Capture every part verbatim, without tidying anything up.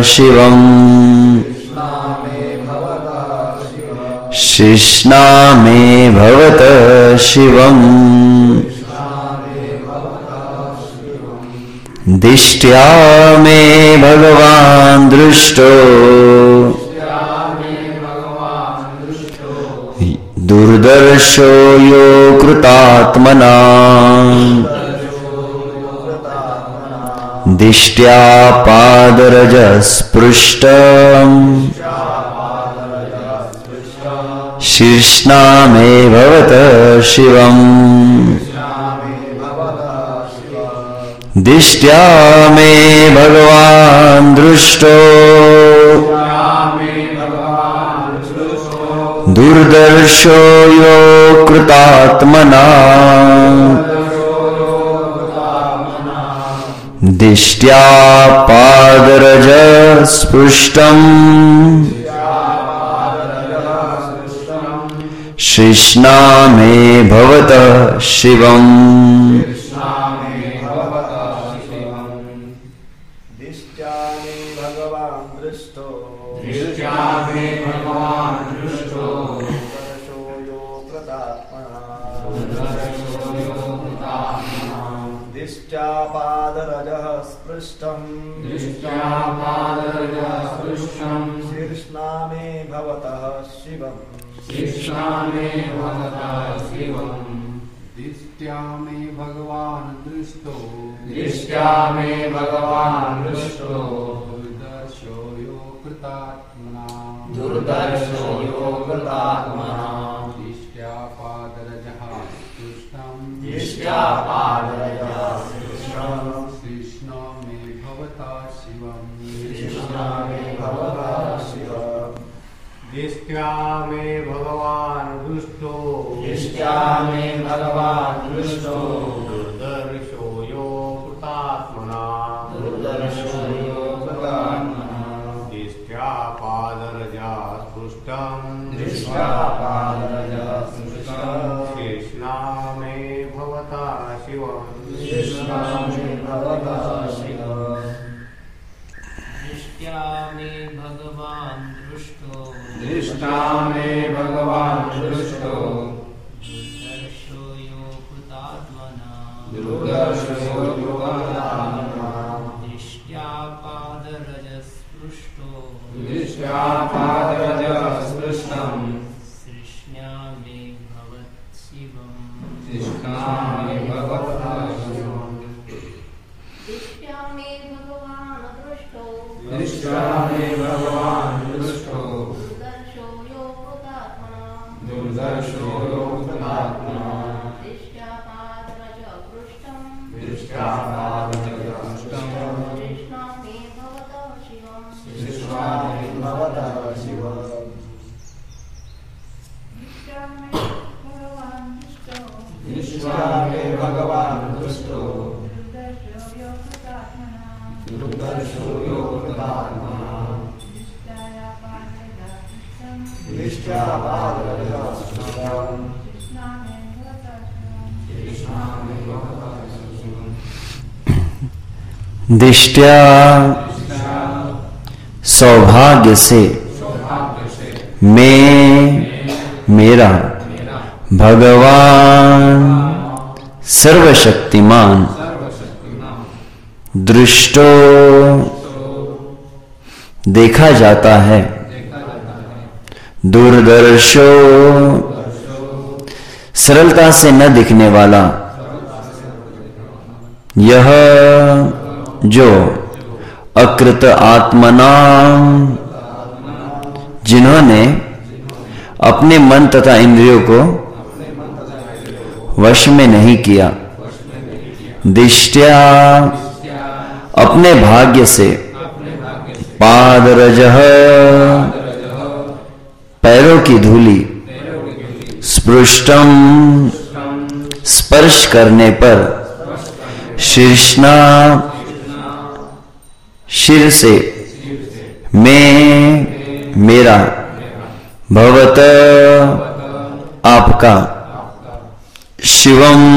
शिवम् शिष्णा मे भवतः शिवम् दिष्ट्या मे भगवान् दृष्टो दुर्दर्शो यो कृतात्मना दिष्ट्या पादरजस्पृष्टम् शीर्ष्णा मे भवतः शिवम् दिष्ट्या मे भगवान् दृष्टो दुर्दर्शो यो कृतात्मना दिष्ट्या पादरजस्पृष्टम् शिष्णा मे भवतः शिवम् दिष्ट्या मे भगवान् दृष्टो दिष्ट्या मे भगवान् दृष्टो दुर्दर्शो यो कृतात्मना दिष्ट्या पादरजः स्पृष्टम् दिष्ट्या पादरजः स्पृष्टम् शीर्ष्णा मे भवतः शिवम् शिष्णा मे भवतः शिवम् दिष्ट्या मे भगवान् दृष्टो दिष्ट्या मे भगवान् दृष्टो दुर्दर्शो यो कृतात्मना दुर्दर्शो यो कृतात्मना दिष्ट्या पादरजः स्पृष्टम् दिष्ट्या पादरजः स्पृष्टम् कृष्णो मे भवतः शिवम् कृष्णा मे भवतः शिवम् दिष्ट्या मे भगवान् दृष्टो दिष्ट्या मे भगवान् दृष्टो दुर्दर्शो यो कृतात्मना दुर्दर्शो यो कृतात्मना दिष्ट्या पादरजः स्पृष्टम् दिष्ट्या पादरजः स्पृष्टम् कृष्णा मे भवतः शिवम् कृष्णा मे भवतः शिवम् दिष्ट्या मे भगवान् दृष्टो दिष्ट्या मे भगवान् दृष्टो दुर्दर्शो यो कृतात्मना दुर्दर्शो यो कृतात्मना दिष्ट्या पादरजस्पृष्टो दिष्ट्या पादरजः स्पृष्टम् सृष्ण्या मे भवत् शिवम् कृष्णा मे भवतः शिवम् दिष्ट्या मे भगवान् दृष्टो दिष्ट्या मे भगवान् दृष्टो दुर्दर्शो यो कृतात्मना दुर्दर्शो यो कृतात्मना दिष्ट्या पादरजः पृष्ठम् दिष्ट्या पादरजः स्पृष्टम् कृष्णा मे भवतः शिवम् कृष्णा मे भवतः शिवम् दिष्ट्या मे भगवान् दृष्टो दिष्ट्या मे भगवान् दृष्टो दुर्दर्शो यो कृतात्मना दुर्दर्शो यो कृतात्मना दिष्ट्या पादरजः पृष्ठम् दिष्ट्या पादरजः स्पृष्टम् कृष्णा मे भवतः शिवम् कृष्णा मे भवतः शिवम् दिष्ट्या सौभाग्य से सौभाग्य से मैं मेरा भगवान सर्वशक्तिमान सर्वशक्तिमान दृष्टो देखा जाता है दूरदर्शो सरलता से न दिखने वाला यह जो अकृत आत्मना जिन्होंने अपने मन तथा इंद्रियों को वश में नहीं किया दिष्ट्या अपने भाग्य से पादरजः पैरों की धूली स्पृष्टम स्पर्श करने पर शीर्ष्णा शिर से मैं मेरा भवत आपका शिवम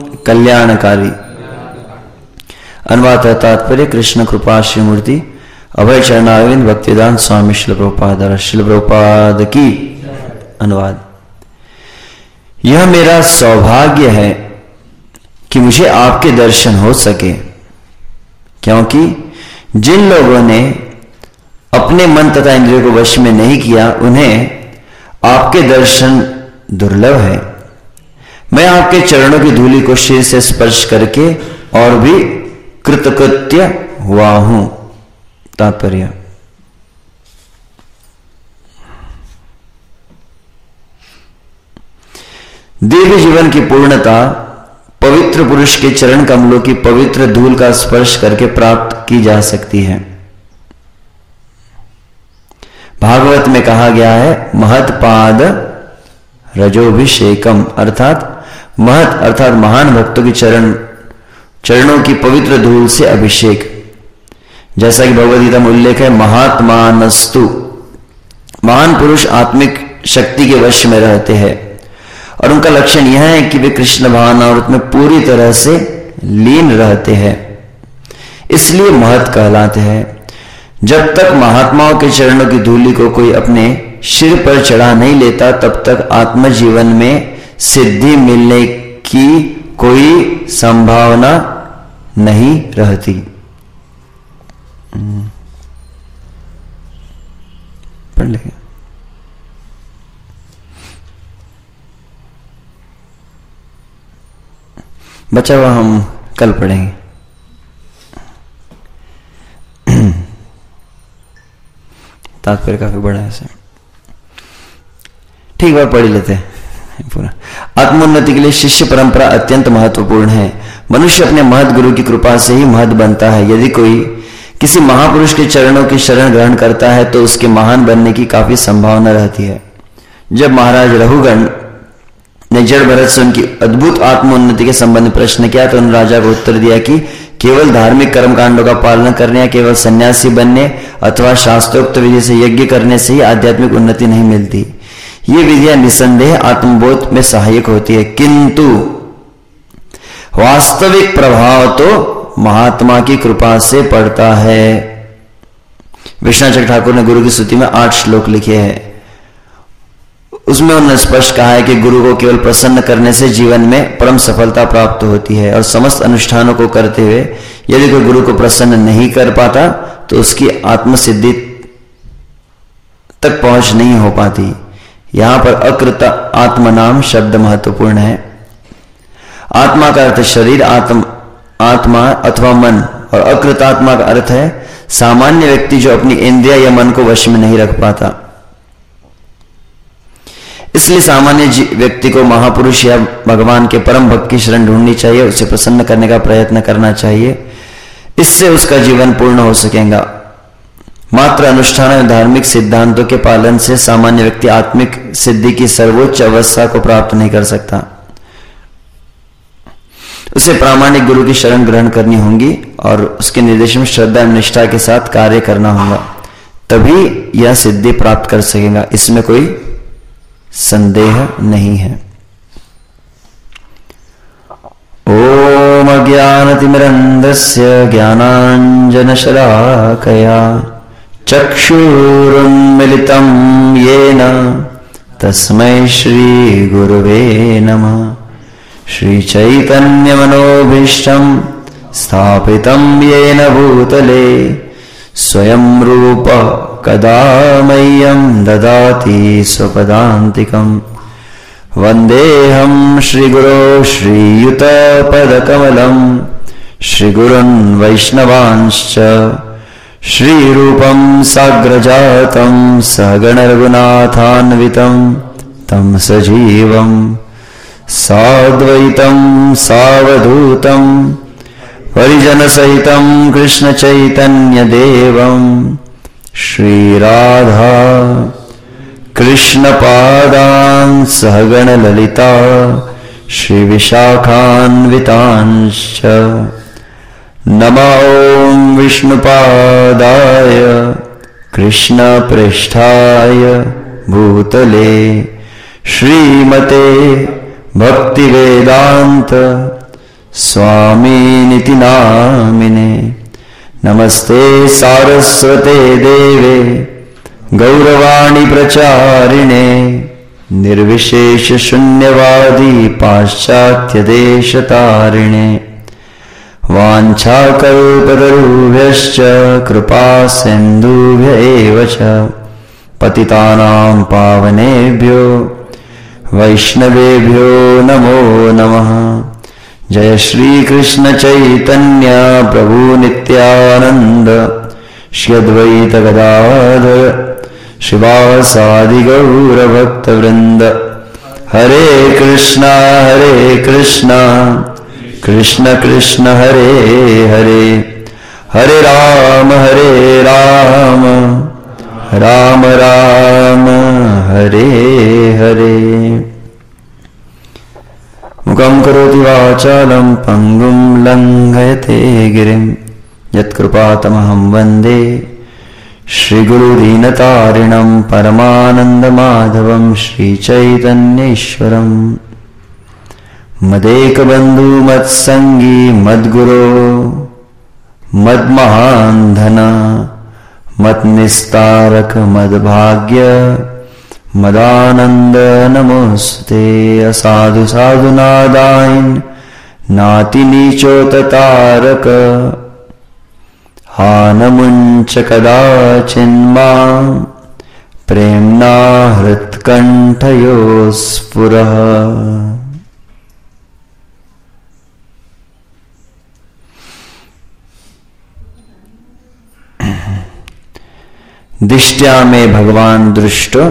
कल्याणकारी। अनुवाद तात्पर्य कृष्ण कृपा श्री मूर्ति अभय चरणारविंद भक्तिदान स्वामी श्रील प्रभुपाद श्रील प्रभुपाद की अनुवाद। यह मेरा सौभाग्य है कि मुझे आपके दर्शन हो सके, क्योंकि जिन लोगों ने अपने मन तथा इंद्रियों को वश में नहीं किया उन्हें आपके दर्शन दुर्लभ है। मैं आपके चरणों की धूलि को शीर से स्पर्श करके और भी कृतकृत्य हुआ हूं। तात्पर्य, दीर्घ जीवन की पूर्णता पवित्र पुरुष के चरण कमलों की पवित्र धूल का स्पर्श करके प्राप्त की जा सकती है। भागवत में कहा गया है महत्पाद रजोभिषेकम, अर्थात महत अर्थात महान भक्तों की चरण चरणों की पवित्र धूल से अभिषेक। जैसा कि भगवद गीता में उल्लेख है, महात्मानस्तु, महान पुरुष आत्मिक शक्ति के वश में रहते हैं और उनका लक्षण यह है कि वे कृष्ण भावनामृत में पूरी तरह से लीन रहते हैं, इसलिए महत कहलाते हैं। जब तक महात्माओं के चरणों की धूलि को कोई अपने सिर पर चढ़ा नहीं लेता तब तक आत्मजीवन में सिद्धि मिलने की कोई संभावना नहीं रहती। पढ़ लेंगे। बचा हुआ हम कल पढ़ेंगे। तात्पर्य काफी बड़ा है इसे, ठीक बार पढ़ लेते हैं पूरा। आत्मोन्नति के लिए शिष्य परंपरा अत्यंत महत्वपूर्ण है। मनुष्य अपने महत गुरु की कृपा से ही महत बनता है। यदि कोई किसी महापुरुष के चरणों की शरण ग्रहण करता है तो उसके महान बनने की काफी संभावना रहती है। जब महाराज रघुगण ने जड़ भरत से उनकी अद्भुत आत्मोन्नति के संबंध में प्रश्न किया तो उन राजा को उत्तर दिया कि केवल धार्मिक कर्मकांडों का पालन करने या केवल सन्यासी बनने अथवा शास्त्रोक्त विधि से यज्ञ करने से ही आध्यात्मिक उन्नति नहीं मिलती। ये विधियां निसंदेह आत्मबोध में सहायक होती है, किंतु वास्तविक प्रभाव तो महात्मा की कृपा से पड़ता है। विश्वनाथ ठाकुर ने गुरु की स्तुति में आठ श्लोक लिखे हैं। उसमें उन्होंने स्पष्ट कहा है कि गुरु को केवल प्रसन्न करने से जीवन में परम सफलता प्राप्त होती है और समस्त अनुष्ठानों को करते हुए यदि कोई गुरु को प्रसन्न नहीं कर पाता तो उसकी आत्मसिद्धि तक पहुंच नहीं हो पाती। यहां पर अकृत आत्म नाम शब्द महत्वपूर्ण है। आत्मा का अर्थ शरीर, आत्म आत्मा अथवा मन, और अकृत आत्मा का अर्थ है सामान्य व्यक्ति जो अपनी इंद्रिया या मन को वश में नहीं रख पाता। इसलिए सामान्य व्यक्ति को महापुरुष या भगवान के परम भक्त की शरण ढूंढनी चाहिए, उसे प्रसन्न करने का प्रयत्न करना चाहिए। इससे उसका जीवन पूर्ण हो सकेगा। मात्र अनुष्ठान और धार्मिक सिद्धांतों के पालन से सामान्य व्यक्ति आत्मिक सिद्धि की सर्वोच्च अवस्था को प्राप्त नहीं कर सकता। उसे प्रामाणिक गुरु की शरण ग्रहण करनी होगी और उसके निर्देश में श्रद्धा एवं निष्ठा के साथ कार्य करना होगा, तभी यह सिद्धि प्राप्त कर सकेगा। इसमें कोई संदेह नहीं है। ओम अज्ञानतिमिरन्धस्य ज्ञानाञ्जनशलाकया चक्षुरुन्मिलितं येन तस्मै श्रीगुरुवे नमः। श्रीचैतन्यमनोभीष्टं स्थापितं येन भूतले स्वयं रूप कदा मह्यं ददाति स्वपदान्तिकम्। वन्देऽहं श्रीगुरो श्रीयुतपदकमलं श्रीगुरुन् वैष्णवांश्च श्रीरूपं साग्रजातं सहगणरघुनाथान्वितं तं सजीवं साद्वैतं सावधूतं परिजनसहितं कृष्णचैतन्यदेवं श्रीराधा कृष्णपादान् सहगणललिता श्रीविशाखान्वितांश्च। नमो ॐ विष्णुपादाय कृष्णपृष्ठाय भूतले श्रीमते भक्तिवेदान्त स्वामिनिति नामिने। नमस्ते सारस्वते देवे गौरवाणी प्रचारिणे निर्विशेष शून्यवादी पाश्चात्य देशतारिणे वाञ्छाकल्पतरुभ्यश्च कृपा सिन्धुभ्य एव च पतितानां पावनेभ्यो वैष्णवेभ्यो नमो नमः। जय श्री कृष्ण चैतन्य प्रभु नित्यानंद श्री अद्वैत गदाधर श्रीवासादि गौर भक्त वृंद। हरे कृष्णा हरे कृष्णा कृष्ण कृष्ण हरे हरे हरे राम हरे राम राम राम हरे हरे। मुखं करोति वाचालं पंगुं लंघयते गिरिं यत्कृपातमहं वन्दे श्रीगुरुदीनतारिणं परमानन्दमाधवं श्रीचैतन्येश्वरम्। मदेकबन्धु मत्संगी मद्गुरो मद्महान्धना मत्निस्तारक मद्भाग्य मदानंद नमोस्ते। असाधु साधु नादायन नाति नीचोततारक हानमुंच कदाचिन्मा प्रेम्णा हृत्कंठयो स्फुरः। दिष्ट्या में भगवान दृष्टो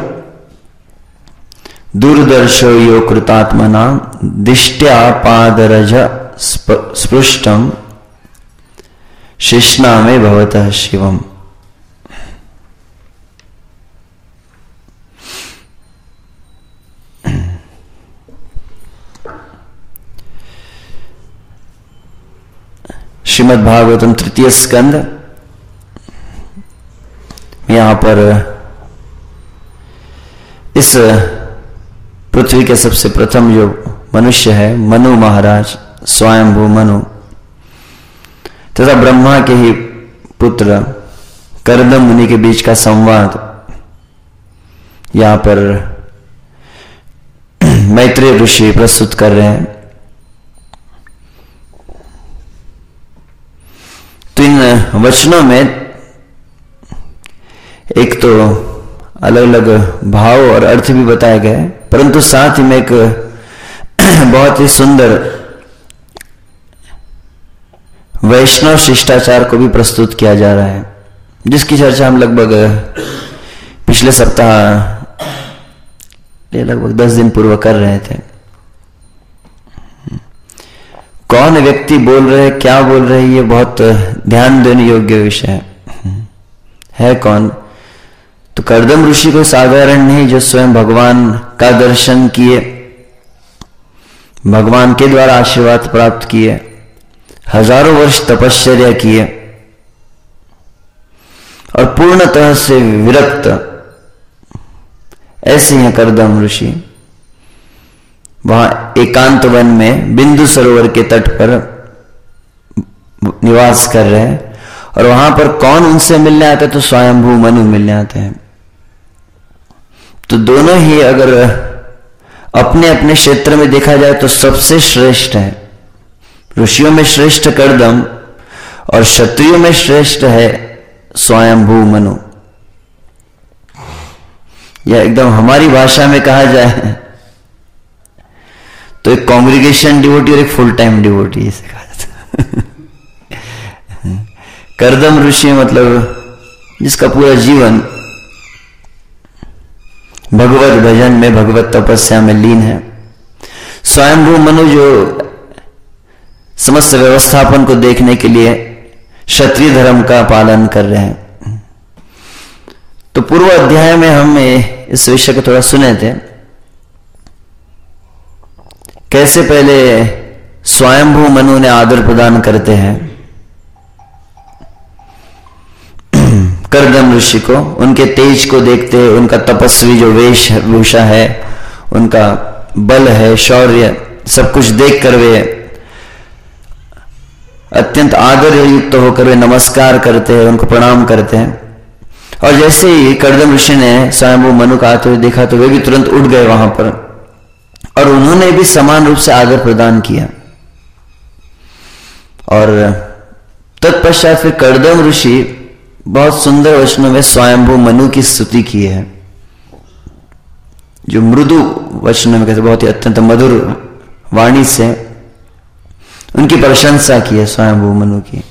दुर्दर्शो यो कृतात्मना दिष्ट्या पादरज स्पृष्टम शिष्णा में भवतः शिवम। श्रीमद् भागवतम तृतीय स्कंद। यहां पर इस पृथ्वी के सबसे प्रथम जो मनुष्य है मनु महाराज स्वयंभू मनु तथा ब्रह्मा के ही पुत्र कर्दम मुनि के बीच का संवाद यहां पर मैत्रेय ऋषि प्रस्तुत कर रहे हैं। तो इन वचनों में एक तो अलग अलग भाव और अर्थ भी बताए गए, परंतु साथ ही में एक बहुत ही सुंदर वैष्णव शिष्टाचार को भी प्रस्तुत किया जा रहा है, जिसकी चर्चा हम लगभग पिछले सप्ताह लगभग दस दिन पूर्व कर रहे थे। कौन व्यक्ति बोल रहे, क्या बोल रहे, ये बहुत ध्यान देने योग्य विषय है। है कौन? तो कर्दम ऋषि को साधारण नहीं, जो स्वयं भगवान का दर्शन किए, भगवान के द्वारा आशीर्वाद प्राप्त किए, हजारों वर्ष तपश्चर्या किए और पूर्णतः से विरक्त, ऐसे हैं कर्दम ऋषि। वहां एकांत वन में बिंदु सरोवर के तट पर निवास कर रहे हैं और वहां पर कौन उनसे मिलने आते? तो स्वयंभू मनु मिलने आते हैं। तो दोनों ही अगर अपने अपने क्षेत्र में देखा जाए तो सबसे श्रेष्ठ है। ऋषियों में श्रेष्ठ कर्दम और क्षत्रियों में श्रेष्ठ है स्वयंभू मनु। या एकदम हमारी भाषा में कहा जाए तो एक कांग्रीगेशन डिवोटी और एक फुल टाइम डिवोटी इसे कहा जाता है। कर्दम ऋषि मतलब जिसका पूरा जीवन भगवत भजन में, भगवत तपस्या में लीन है। स्वयंभू मनु जो समस्त व्यवस्थापन को देखने के लिए क्षत्रिय धर्म का पालन कर रहे हैं। तो पूर्व अध्याय में हम इस विषय को थोड़ा सुने थे, कैसे पहले स्वयंभू मनु ने आदर प्रदान करते हैं कर्दम ऋषि को, उनके तेज को देखते, उनका तपस्वी जो वेशभूषा है, उनका बल है, शौर्य, सब कुछ देख कर वे अत्यंत आदर युक्त होकर वे नमस्कार करते हैं, उनको प्रणाम करते हैं। और जैसे ही कर्दम ऋषि ने स्वयंभू मनु को आते हुए देखा तो वे भी तुरंत उठ गए वहां पर और उन्होंने भी समान रूप से आदर प्रदान किया। और तत्पश्चात फिर कर्दम ऋषि बहुत सुंदर वचनों में स्वयंभू मनु की स्तुति की है, जो मृदु वचनों में कहते बहुत ही अत्यंत मधुर वाणी से उनकी प्रशंसा की है स्वयंभू मनु की।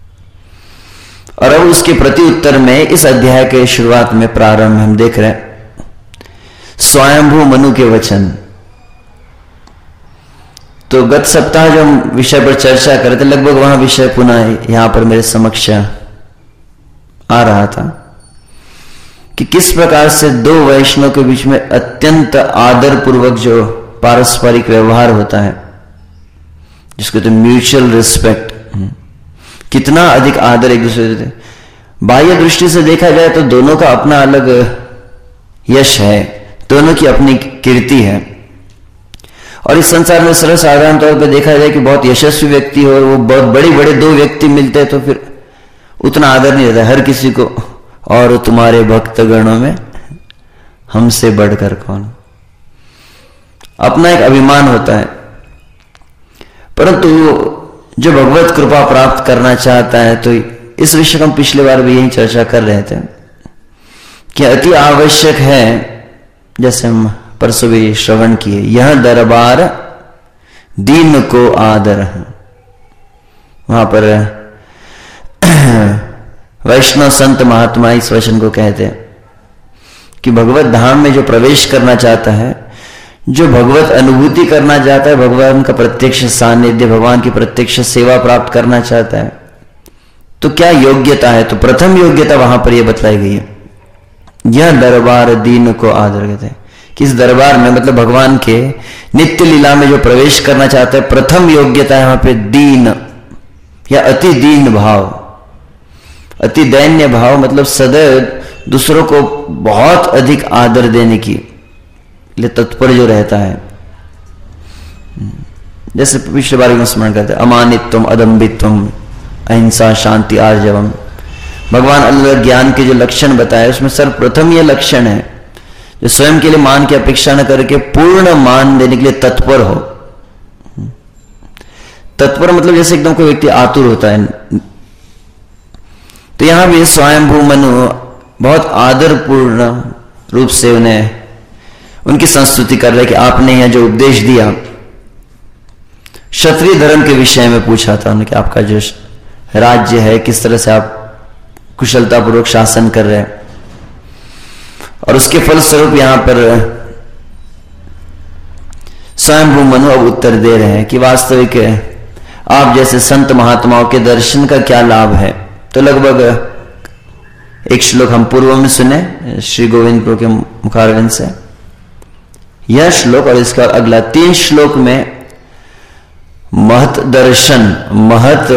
और अब उसके प्रति उत्तर में इस अध्याय के शुरुआत में प्रारंभ में हम देख रहे हैं स्वयंभू मनु के वचन। तो गत सप्ताह जो हम विषय पर चर्चा कर रहे थे, लगभग वहां विषय पुनः यहां पर मेरे समक्ष आ रहा था कि किस प्रकार से दो वैष्णव के बीच में अत्यंत आदर पूर्वक जो पारस्परिक व्यवहार होता है, जिसको तो म्यूचुअल रिस्पेक्ट, कितना अधिक आदर एक दूसरे से। बाह्य दृष्टि से देखा जाए तो दोनों का अपना अलग यश है, दोनों की अपनी कीर्ति है। और इस संसार में सर्वसाधारण तौर पर देखा जाए कि बहुत यशस्वी व्यक्ति हो, वो बहुत बड़े बड़े दो व्यक्ति मिलते हैं तो फिर उतना आदर नहीं रहता हर किसी को। और तुम्हारे भक्त गणों में हमसे बढ़कर कौन, अपना एक अभिमान होता है। परंतु जो भगवत कृपा प्राप्त करना चाहता है, तो इस विषय को हम पिछले बार भी यही चर्चा कर रहे थे कि अति आवश्यक है, जैसे हम परसों भी श्रवण किए, यह दरबार दीन को आदर है। वहां पर वैष्णव संत महात्मा इस वचन को कहते हैं कि भगवत धाम में जो प्रवेश करना चाहता है, जो भगवत अनुभूति करना चाहता है, भगवान का प्रत्यक्ष सानिध्य, भगवान की प्रत्यक्ष सेवा प्राप्त करना चाहता है, तो क्या योग्यता है? तो प्रथम योग्यता वहां पर यह बतलाई गई है, यह दरबार दीन को आदर कहते हैं। किस दरबार में, मतलब भगवान के नित्य लीला में जो प्रवेश करना चाहता है, प्रथम योग्यता है वहां पे दीन या अति दीन भाव, अति दैन्य भाव, मतलब सदैव दूसरों को बहुत अधिक आदर देने की लिए तत्पर जो रहता है। जैसे पिछले बार में स्मरण करते हैं, अमानित्वम अदम्बित्वम अहिंसा शांति आर्जवम। भगवान अलग ज्ञान के जो लक्षण बताए उसमें सर्वप्रथम यह लक्षण है जो स्वयं के लिए मान की अपेक्षा न करके पूर्ण मान देने के लिए तत्पर हो। तत्पर मतलब जैसे एकदम कोई व्यक्ति आतुर होता है, तो यहां भी स्वयंभू मनु बहुत आदरपूर्ण रूप से उन्हें उनकी संस्तुति कर रहे कि आपने यह जो उपदेश दिया, क्षत्रिय धर्म के विषय में पूछा था उन्होंने कि आपका जो राज्य है किस तरह से आप कुशलतापूर्वक शासन कर रहे हैं, और उसके फलस्वरूप यहां पर स्वयंभू मनु अब उत्तर दे रहे हैं कि वास्तविक आप जैसे संत महात्माओं के दर्शन का क्या लाभ है। तो लगभग एक श्लोक हम पूर्व में सुने श्री गोविंद प्रभु के मुखारविंद से, यह श्लोक और इसका अगला तीन श्लोक में महत दर्शन, महत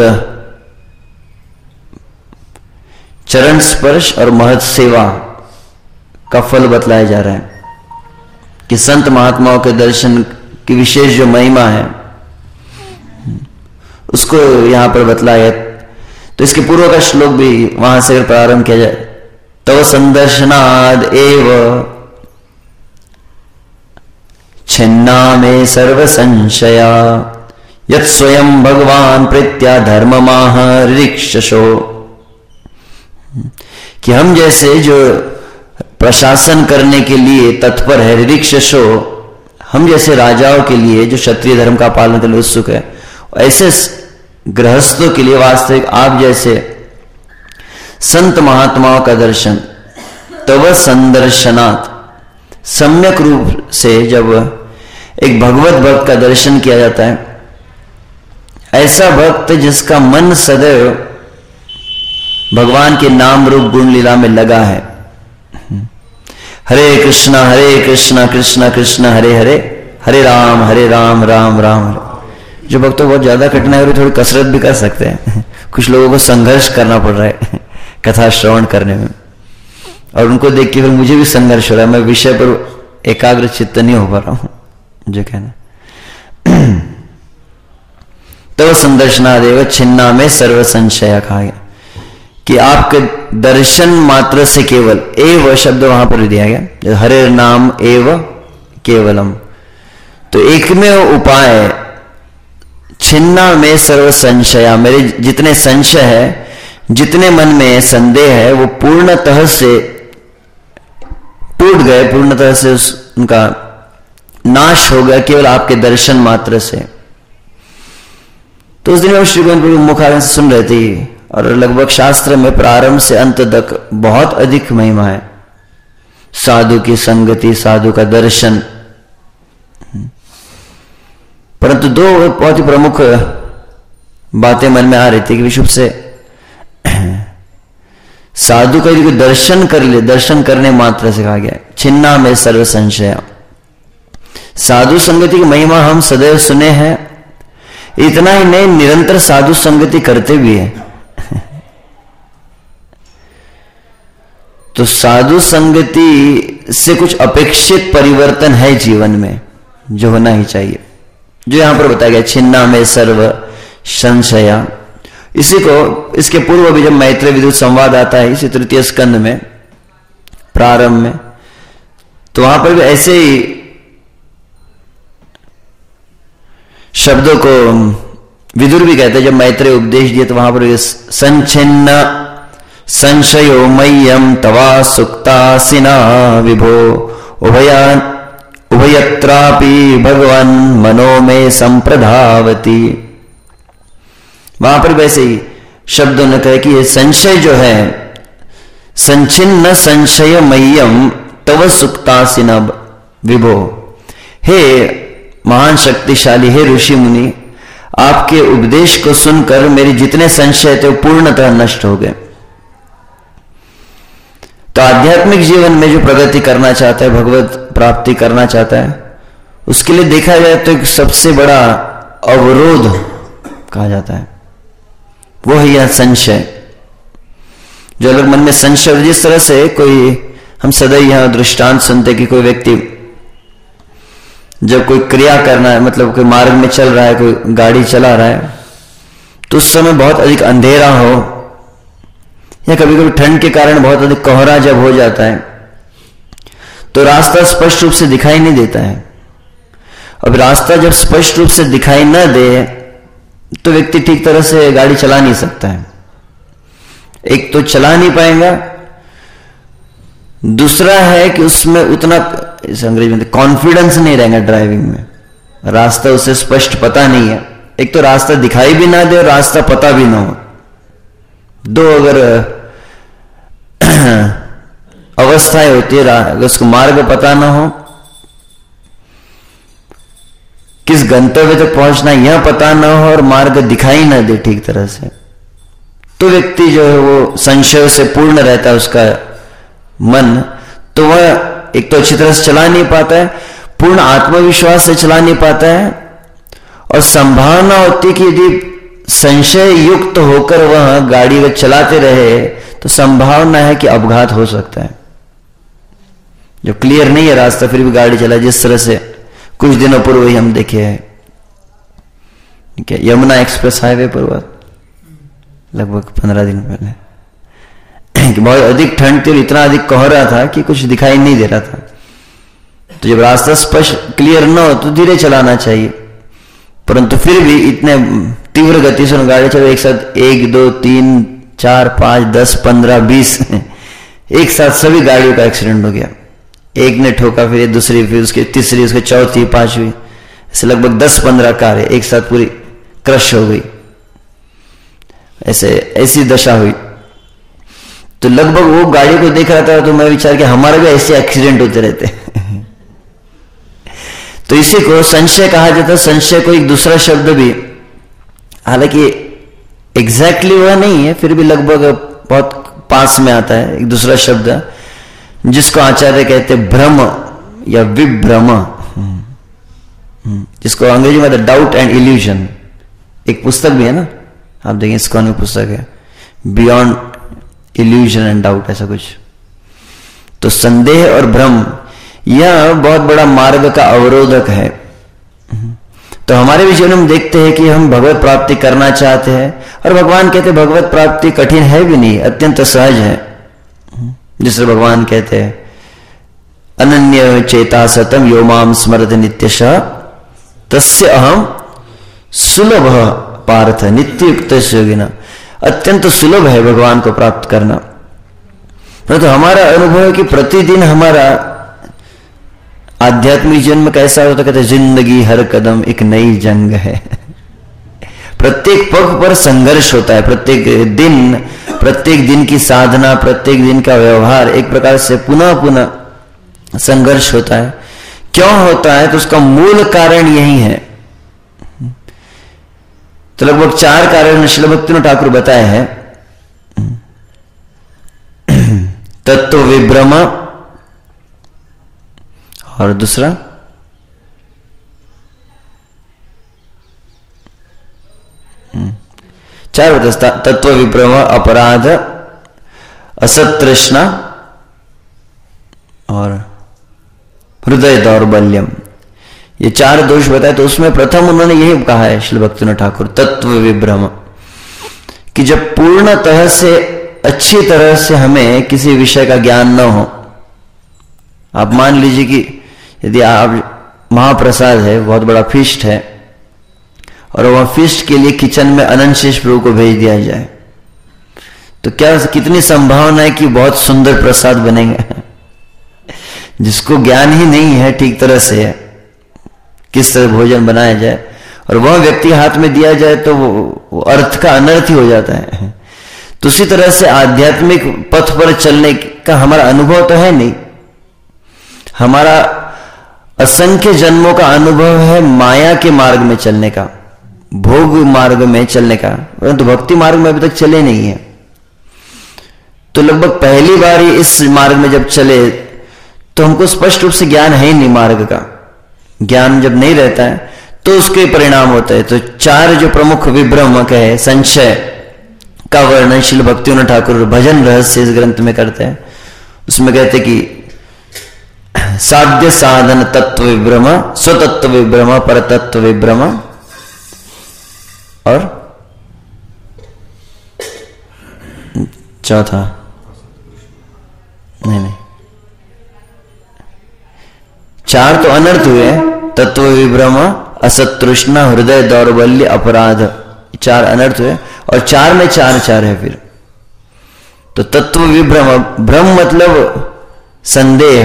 चरण स्पर्श और महत सेवा का फल बतलाया जा रहा है कि संत महात्माओं के दर्शन की विशेष जो महिमा है उसको यहां पर बतलाया। तो इसके पूर्व का श्लोक भी वहां से अगर प्रारंभ किया जाए, तव संदर्शनाद एव छिन्ना में सर्व संशया यत् स्वयं भगवान प्रीत्या धर्ममाह ऋक्षसो, कि हम जैसे जो प्रशासन करने के लिए तत्पर है, ऋक्षसो, हम जैसे राजाओं के लिए जो क्षत्रिय धर्म का पालन करने उत्सुक है, ऐसे गृहस्थों के लिए वास्तविक आप जैसे संत महात्माओं का दर्शन, तव संदर्शनात्, सम्यक रूप से जब एक भगवत भक्त का दर्शन किया जाता है, ऐसा भक्त जिसका मन सदैव भगवान के नाम रूप गुण लीला में लगा है, हरे कृष्णा हरे कृष्णा कृष्णा कृष्णा हरे हरे, हरे राम हरे राम राम राम हरे। जो भक्त तो बहुत ज्यादा कठिनाई हो रही, थोड़ी कसरत भी कर सकते हैं, कुछ लोगों को संघर्ष करना पड़ रहा है कथा श्रवण करने में, और उनको देख के फिर मुझे भी संघर्ष हो रहा है, मैं विषय पर एकाग्र चित्त नहीं हो पा रहा हूं जो कहना। तव संदर्शनादेव छिन्ना में सर्व संशय कहा गया कि आपके दर्शन मात्र से केवल, एव शब्द वहां पर दिया गया, हरे नाम एव केवलम, तो एक में उपाय छिन्ना में सर्व संशया, मेरे जितने संशय है, जितने मन में संदेह है, वो पूर्णतः से टूट गए, पूर्णतः से उस, उनका नाश हो गया केवल आपके दर्शन मात्र से। तो उस दिन हम श्री गोविंद प्रभु मुखारविंद से सुन रहे थे, और लगभग शास्त्र में प्रारंभ से अंत तक बहुत अधिक महिमा है साधु की संगति, साधु का दर्शन। परंतु दो बहुत ही प्रमुख बातें मन में आ रही थी कि विशुभ से साधु का यदि दर्शन कर ले, दर्शन करने मात्र से कहा गया छिन्ना में सर्व संशय। साधु संगति की महिमा हम सदैव सुने हैं, इतना ही नहीं निरंतर साधु संगति करते भी है। तो साधु संगति से कुछ अपेक्षित परिवर्तन है जीवन में जो होना ही चाहिए, जो यहां पर बताया गया छिन्ना में सर्व संशया। इसी को, इसके पूर्व भी जब मैत्रेय विदुर संवाद आता है इसी तृतीय स्कंद में प्रारंभ में, तो वहां पर भी ऐसे ही शब्दों को विदुर भी कहते हैं। जब मैत्रेय उपदेश दिए तो वहां पर संचिन्न संशयो मय्यम तवा सुक्तासिना विभो उभयान उभयत्रापि भगवान मनो में संप्रधावती। वहां पर वैसे ही शब्दों ने कहा कि ये संशय जो है, संचिन्न संशय मय्यम तव सुक्तासिना विभो, हे महान शक्तिशाली, हे ऋषि मुनि, आपके उपदेश को सुनकर मेरे जितने संशय थे वो पूर्णतः नष्ट हो गए। तो आध्यात्मिक जीवन में जो प्रगति करना चाहता है, भगवत प्राप्ति करना चाहता है, उसके लिए देखा जाए तो एक सबसे बड़ा अवरोध कहा जाता है वो है यह संशय। जो अगर मन में संशय, जिस तरह से कोई, हम सदैव यहां दृष्टांत सुनते कि कोई व्यक्ति जब कोई क्रिया करना है, मतलब कोई मार्ग में चल रहा है, कोई गाड़ी चला रहा है, तो उस समय बहुत अधिक अंधेरा हो या कभी कभी ठंड के कारण बहुत अधिक कोहरा जब हो जाता है तो रास्ता स्पष्ट रूप से दिखाई नहीं देता है। अब रास्ता जब स्पष्ट रूप से दिखाई न दे तो व्यक्ति ठीक तरह से गाड़ी चला नहीं सकता है। एक तो चला नहीं पाएगा, दूसरा है कि उसमें उतना, इस अंग्रेजी में कॉन्फिडेंस नहीं रहेगा ड्राइविंग में, रास्ता उसे स्पष्ट पता नहीं है। एक तो रास्ता दिखाई भी ना दे और रास्ता पता भी ना हो, दो अगर अवस्थाएं होती है, अगर उसको मार्ग पता ना हो, किस गंतव्य तक पहुंचना यह पता ना हो और मार्ग दिखाई ना दे ठीक तरह से, तो व्यक्ति जो है वो संशय से पूर्ण रहता है उसका मन। तो वह एक तो अच्छी तरह से चला नहीं पाता है, पूर्ण आत्मविश्वास से चला नहीं पाता है, और संभावना होती कि यदि संशय युक्त होकर वह गाड़ी चलाते रहे तो संभावना है कि अपघात हो सकता है। जो क्लियर नहीं है रास्ता फिर भी गाड़ी चला, जिस तरह से कुछ दिनों पूर्व ही हम देखे हैं, ठीक है, यमुना एक्सप्रेस हाईवे पर हुआ लगभग पंद्रह दिन पहले कि बहुत अधिक ठंड थी और इतना अधिक कोहरा था कि कुछ दिखाई नहीं दे रहा था। तो जब रास्ता स्पष्ट क्लियर न हो तो धीरे चलाना चाहिए, परंतु फिर भी इतने तीव्र गति से गाड़ी चलो, एक साथ एक दो तीन चार पांच दस पंद्रह बीस एक साथ सभी गाड़ियों का एक्सीडेंट हो गया। एक ने ठोका, फिर दूसरी, फिर उसकी तीसरी, उसकी चौथी, पांचवी, ऐसे लगभग दस पंद्रह कारें एक साथ पूरी क्रश हो गई। ऐसे ऐसी दशा हुई। तो लगभग वो गाड़ी को देख रहा था तो मैं विचार किया हमारे भी ऐसे एक्सीडेंट होते रहते तो इसी को संशय कहा जाता है। संशय को एक दूसरा शब्द भी, हालांकि एग्जैक्टली वह नहीं है, फिर भी लगभग बहुत पास में आता है एक दूसरा शब्द जिसको आचार्य कहते हैं भ्रम या विभ्रम, जिसको अंग्रेजी में डाउट एंड इल्यूजन। एक पुस्तक भी है ना, आप देखें इसको में पुस्तक है बियॉन्ड इल्यूजन एंड डाउट, ऐसा कुछ। तो संदेह और भ्रम यह बहुत बड़ा मार्ग का अवरोधक है। तो हमारे भी जीवन में देखते हैं कि हम भगवत प्राप्ति करना चाहते हैं और भगवान कहते हैं भगवत प्राप्ति कठिन है भी नहीं, अत्यंत सहज है। जिससे भगवान कहते हैं अनन्य चेता सतम यो माम स्मरति नित्यशः तस्य अहम सुलभ पार्थ नित्युक्त योगिना। अत्यंत सुलभ है भगवान को प्राप्त करना। परंतु तो हमारा अनुभव है कि प्रतिदिन हमारा आध्यात्मिक जीवन में कैसा होता, कहते जिंदगी हर कदम एक नई जंग है। प्रत्येक पग पर संघर्ष होता है, प्रत्येक दिन प्रत्येक दिन की साधना, प्रत्येक दिन का व्यवहार एक प्रकार से पुनः पुनः संघर्ष होता है। क्यों होता है? तो उसका मूल कारण यही है। तो लगभग चार कारण श्रील भक्तिनाथ ठाकुर बताए हैं। तत्व विभ्रम और दूसरा चार बता तत्व विभ्रम, अपराध, असतृष्णा और हृदय दौर्बल्यम, ये चार दोष बताए। तो उसमें प्रथम उन्होंने यही कहा है श्रील भक्तिनाथ ठाकुर, तत्व विभ्रम, कि जब पूर्णतः से अच्छी तरह से हमें किसी विषय का ज्ञान न हो। आप मान लीजिए कि यदि आप महाप्रसाद है, बहुत बड़ा फीस्ट है, और वह फीस्ट के लिए किचन में अनंत शेष प्रभु को भेज दिया जाए, तो क्या कितनी संभावना है कि बहुत सुंदर प्रसाद बनेगा। जिसको ज्ञान ही नहीं है ठीक तरह से किस तरह भोजन बनाया जाए, और वह व्यक्ति हाथ में दिया जाए तो वो, वो अर्थ का अनर्थ ही हो जाता है। तो उसी तरह से आध्यात्मिक पथ पर चलने का हमारा अनुभव तो है नहीं। हमारा असंख्य जन्मों का अनुभव है माया के मार्ग में चलने का, भोग मार्ग में चलने का, परंतु भक्ति मार्ग में अभी तक चले नहीं है। तो लगभग पहली बार ही इस मार्ग में जब चले तो हमको स्पष्ट रूप से ज्ञान है ही नहीं मार्ग का। ज्ञान जब नहीं रहता है तो उसके परिणाम होते हैं। तो चार जो प्रमुख विभ्रमक है, संशय का वर्णन श्रील भक्तिनाथ ठाकुर भजन रहस्य इस ग्रंथ में करते हैं। उसमें कहते कि साध्य साधन तत्व विभ्रम, स्वतत्व विभ्रम, परतत्व विभ्रम और चौथा नहीं नहीं चार तो अनर्थ हुए, तत्व विभ्रम, असतृष्णा, हृदय दौर्बल्य, अपराध, चार अनर्थ हुए। और चार में चार चार है फिर। तो तत्व विभ्रम, भ्रम मतलब संदेह,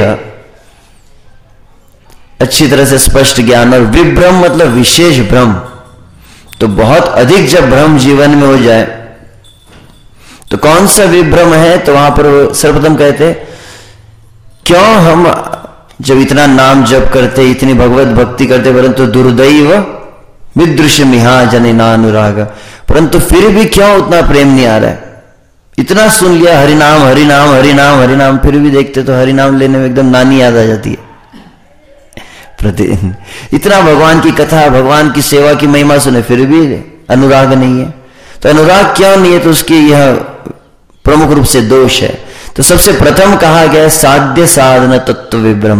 अच्छी तरह से स्पष्ट ज्ञान, और विभ्रम मतलब विशेष भ्रम। तो बहुत अधिक जब भ्रम जीवन में हो जाए तो कौन सा विभ्रम है? तो वहां पर सर्वप्रथम कहते क्यों हम जब इतना नाम जप करते, इतनी भगवत भक्ति करते, परंतु दुर्दैव विदृश्य मिहा जनिनानुराग, परंतु फिर भी क्यों उतना प्रेम नहीं आ रहा है? इतना सुन लिया हरिनाम हरिनाम हरिनाम हरिनाम, फिर भी देखते तो हरिनाम लेने में एकदम नानी याद आ जाती है प्रतिदिन। इतना भगवान की कथा, भगवान की सेवा की महिमा सुने, फिर भी अनुराग नहीं है। तो अनुराग क्यों नहीं है? तो उसकी यह प्रमुख रूप से दोष है। तो सबसे प्रथम कहा गया साध्य साधन तत्व विभ्रम,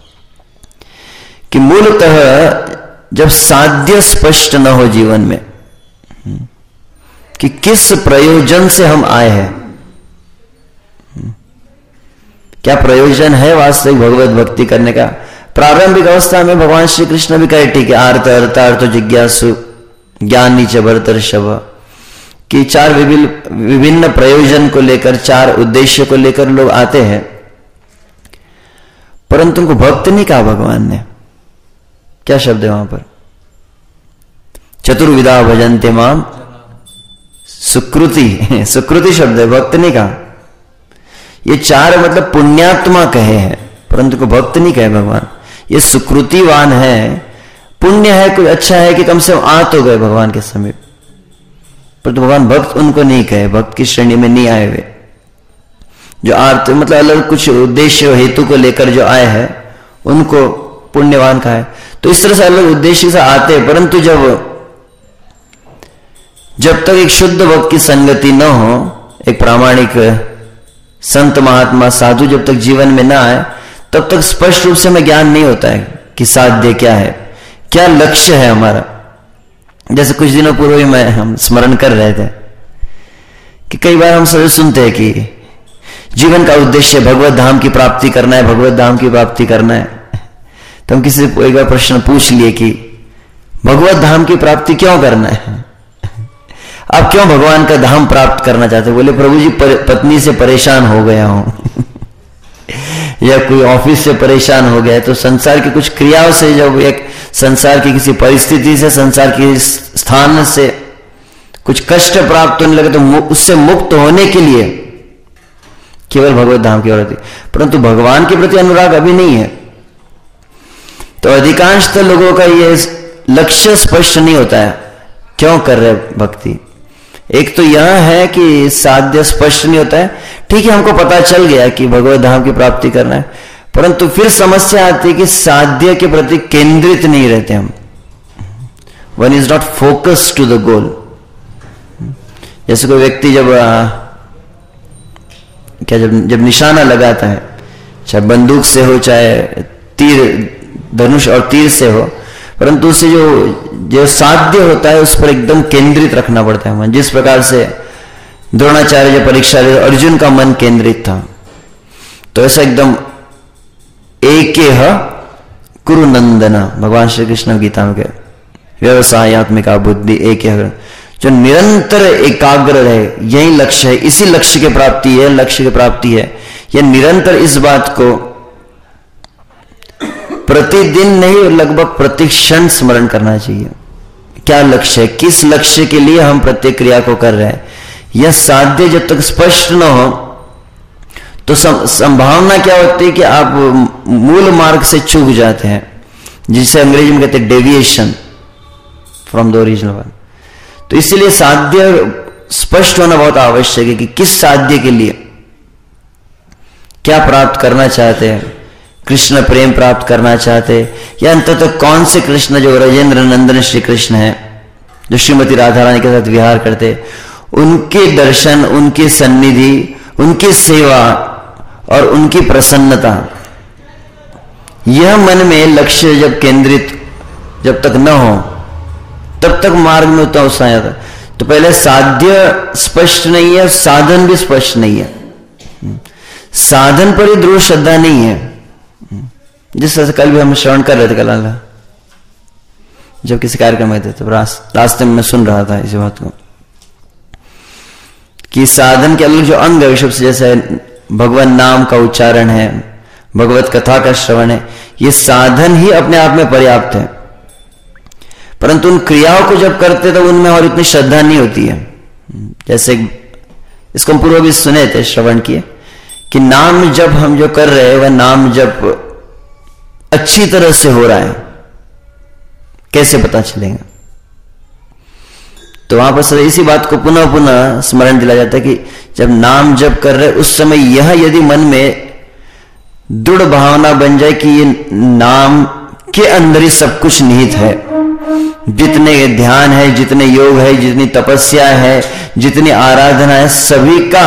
कि मूलतः जब साध्य स्पष्ट न हो जीवन में कि किस प्रयोजन से हम आए हैं, क्या प्रयोजन है वास्तविक भगवत भक्ति करने का। प्रारंभिक अवस्था में भगवान श्री कृष्ण भी कहे ठीक है, आर्त अर्थार्थ जिज्ञासु ज्ञानी च भरतर्षभ, कि चार विभिन्न विभिन्न प्रयोजन को लेकर, चार उद्देश्य को लेकर लोग आते हैं, परंतु उनको भक्त नहीं कहा भगवान ने। क्या शब्द है वहां पर? चतुर्विधा भजन्ते माम, सुकृति, सुकृति शब्द है, भक्त नहीं कहा। ये चार मतलब पुण्यात्मा कहे हैं, परंतु को भक्त नहीं कहे भगवान। ये सुकृतिवान है, पुण्य है, कुछ अच्छा है कि कम से कम आ तो गए भगवान के समीप, परंतु भगवान भक्त उनको नहीं कहे, भक्त की श्रेणी में नहीं आए हुए। जो आर्त मतलब अलग कुछ उद्देश्य हेतु को लेकर जो आए हैं उनको पुण्यवान कहा है। तो इस तरह से अलग उद्देश्य से आते हैं, परंतु जब जब तक एक शुद्ध भक्त की संगति न हो, एक प्रामाणिक संत महात्मा साधु जब तक जीवन में ना आए, तब तक स्पष्ट रूप से हमें ज्ञान नहीं होता है कि साध्य क्या है, क्या लक्ष्य है हमारा। जैसे कुछ दिनों पूर्व ही मैं हम स्मरण कर रहे थे कि कई बार हम सभी सुनते हैं कि जीवन का उद्देश्य भगवत धाम की प्राप्ति करना है, भगवत धाम की प्राप्ति करना है। तो हम किसी से एक बार प्रश्न पूछ लिए कि भगवत धाम की प्राप्ति क्यों करना है, आप क्यों भगवान का धाम प्राप्त करना चाहते हो? बोले प्रभु जी पर, पत्नी से परेशान हो गया हूं या कोई ऑफिस से परेशान हो गया है, तो संसार की कुछ क्रियाओं से, जब एक संसार की किसी परिस्थिति से, संसार के स्थान से कुछ कष्ट प्राप्त होने लगे तो उससे मुक्त होने के लिए केवल भगवत धाम की जरूरत है, परंतु भगवान के प्रति अनुराग अभी नहीं है। तो अधिकांशतः लोगों का ये लक्ष्य स्पष्ट नहीं होता है, क्यों कर रहे भक्ति। एक तो यह है कि साध्य स्पष्ट नहीं होता है। ठीक है, हमको पता चल गया कि भगवत धाम की प्राप्ति करना है, परंतु फिर समस्या आती है कि साध्य के प्रति केंद्रित नहीं रहते हम। One is not focus to the goal. जैसे कोई व्यक्ति जब आ, क्या जब जब निशाना लगाता है, चाहे बंदूक से हो चाहे तीर, धनुष और तीर से हो, परंतु उसे जो जो साध्य होता है उस पर एकदम केंद्रित रखना पड़ता है मन। जिस प्रकार से द्रोणाचार्य जो परीक्षा ले अर्जुन का मन केंद्रित था, तो ऐसा एकदम एकेह कुरु नंदना, भगवान श्री कृष्ण गीता में कहे व्यवसायत्मिका बुद्धि एकेह, जो निरंतर एकाग्र रहे, यही लक्ष्य है, इसी लक्ष्य की प्राप्ति है, लक्ष्य की प्राप्ति है। यह निरंतर इस बात को प्रतिदिन नहीं, लगभग प्रति क्षण स्मरण करना चाहिए। क्या लक्ष्य है, किस लक्ष्य के लिए हम प्रत्येक क्रिया को कर रहे हैं, यह साध्य जब तक स्पष्ट न हो तो संभावना क्या होती है कि आप मूल मार्ग से चूक जाते हैं, जिसे अंग्रेजी में कहते हैं deviation from the original one. तो इसीलिए साध्य स्पष्ट होना बहुत आवश्यक है कि किस साध्य के लिए क्या प्राप्त करना चाहते हैं। कृष्ण प्रेम प्राप्त करना चाहते, या अंततः तो कौन से कृष्ण जो राजेंद्र नंदन श्री कृष्ण है, जो श्रीमती राधा रानी के साथ विहार करते, उनके दर्शन, उनकी सन्निधि, उनकी सेवा और उनकी प्रसन्नता, यह मन में लक्ष्य जब केंद्रित जब तक न हो तब तक मार्ग में उतना उत्साह आता। तो पहले साध्य स्पष्ट नहीं है, साधन भी स्पष्ट नहीं है। साधन पर ही दृढ़ श्रद्धा नहीं है। जिस तरह से कल भी हम श्रवण कर रहे थे, कल जब किसी कार्यक्रम में थे तो रास्ते में मैं सुन रहा था इसी बात को कि साधन के अलग जो अंग है, जैसे भगवान नाम का उच्चारण है, भगवत कथा का श्रवण है, ये साधन ही अपने आप में पर्याप्त है, परंतु उन क्रियाओं को जब करते तो उनमें और इतनी श्रद्धा नहीं होती है। जैसे इसको हम पूर्व भी सुने थे, श्रवण किए कि नाम जब हम जो कर रहे हैं वह नाम जब अच्छी तरह से हो रहा है, कैसे पता चलेगा। तो वहां पर इसी बात को पुनः पुनः स्मरण दिला जाता है कि जब नाम जप कर रहे उस समय यह यदि मन में दृढ़ भावना बन जाए कि ये नाम के अंदर ही सब कुछ निहित है, जितने ध्यान है, जितने योग है, जितनी तपस्या है, जितनी आराधना है, सभी का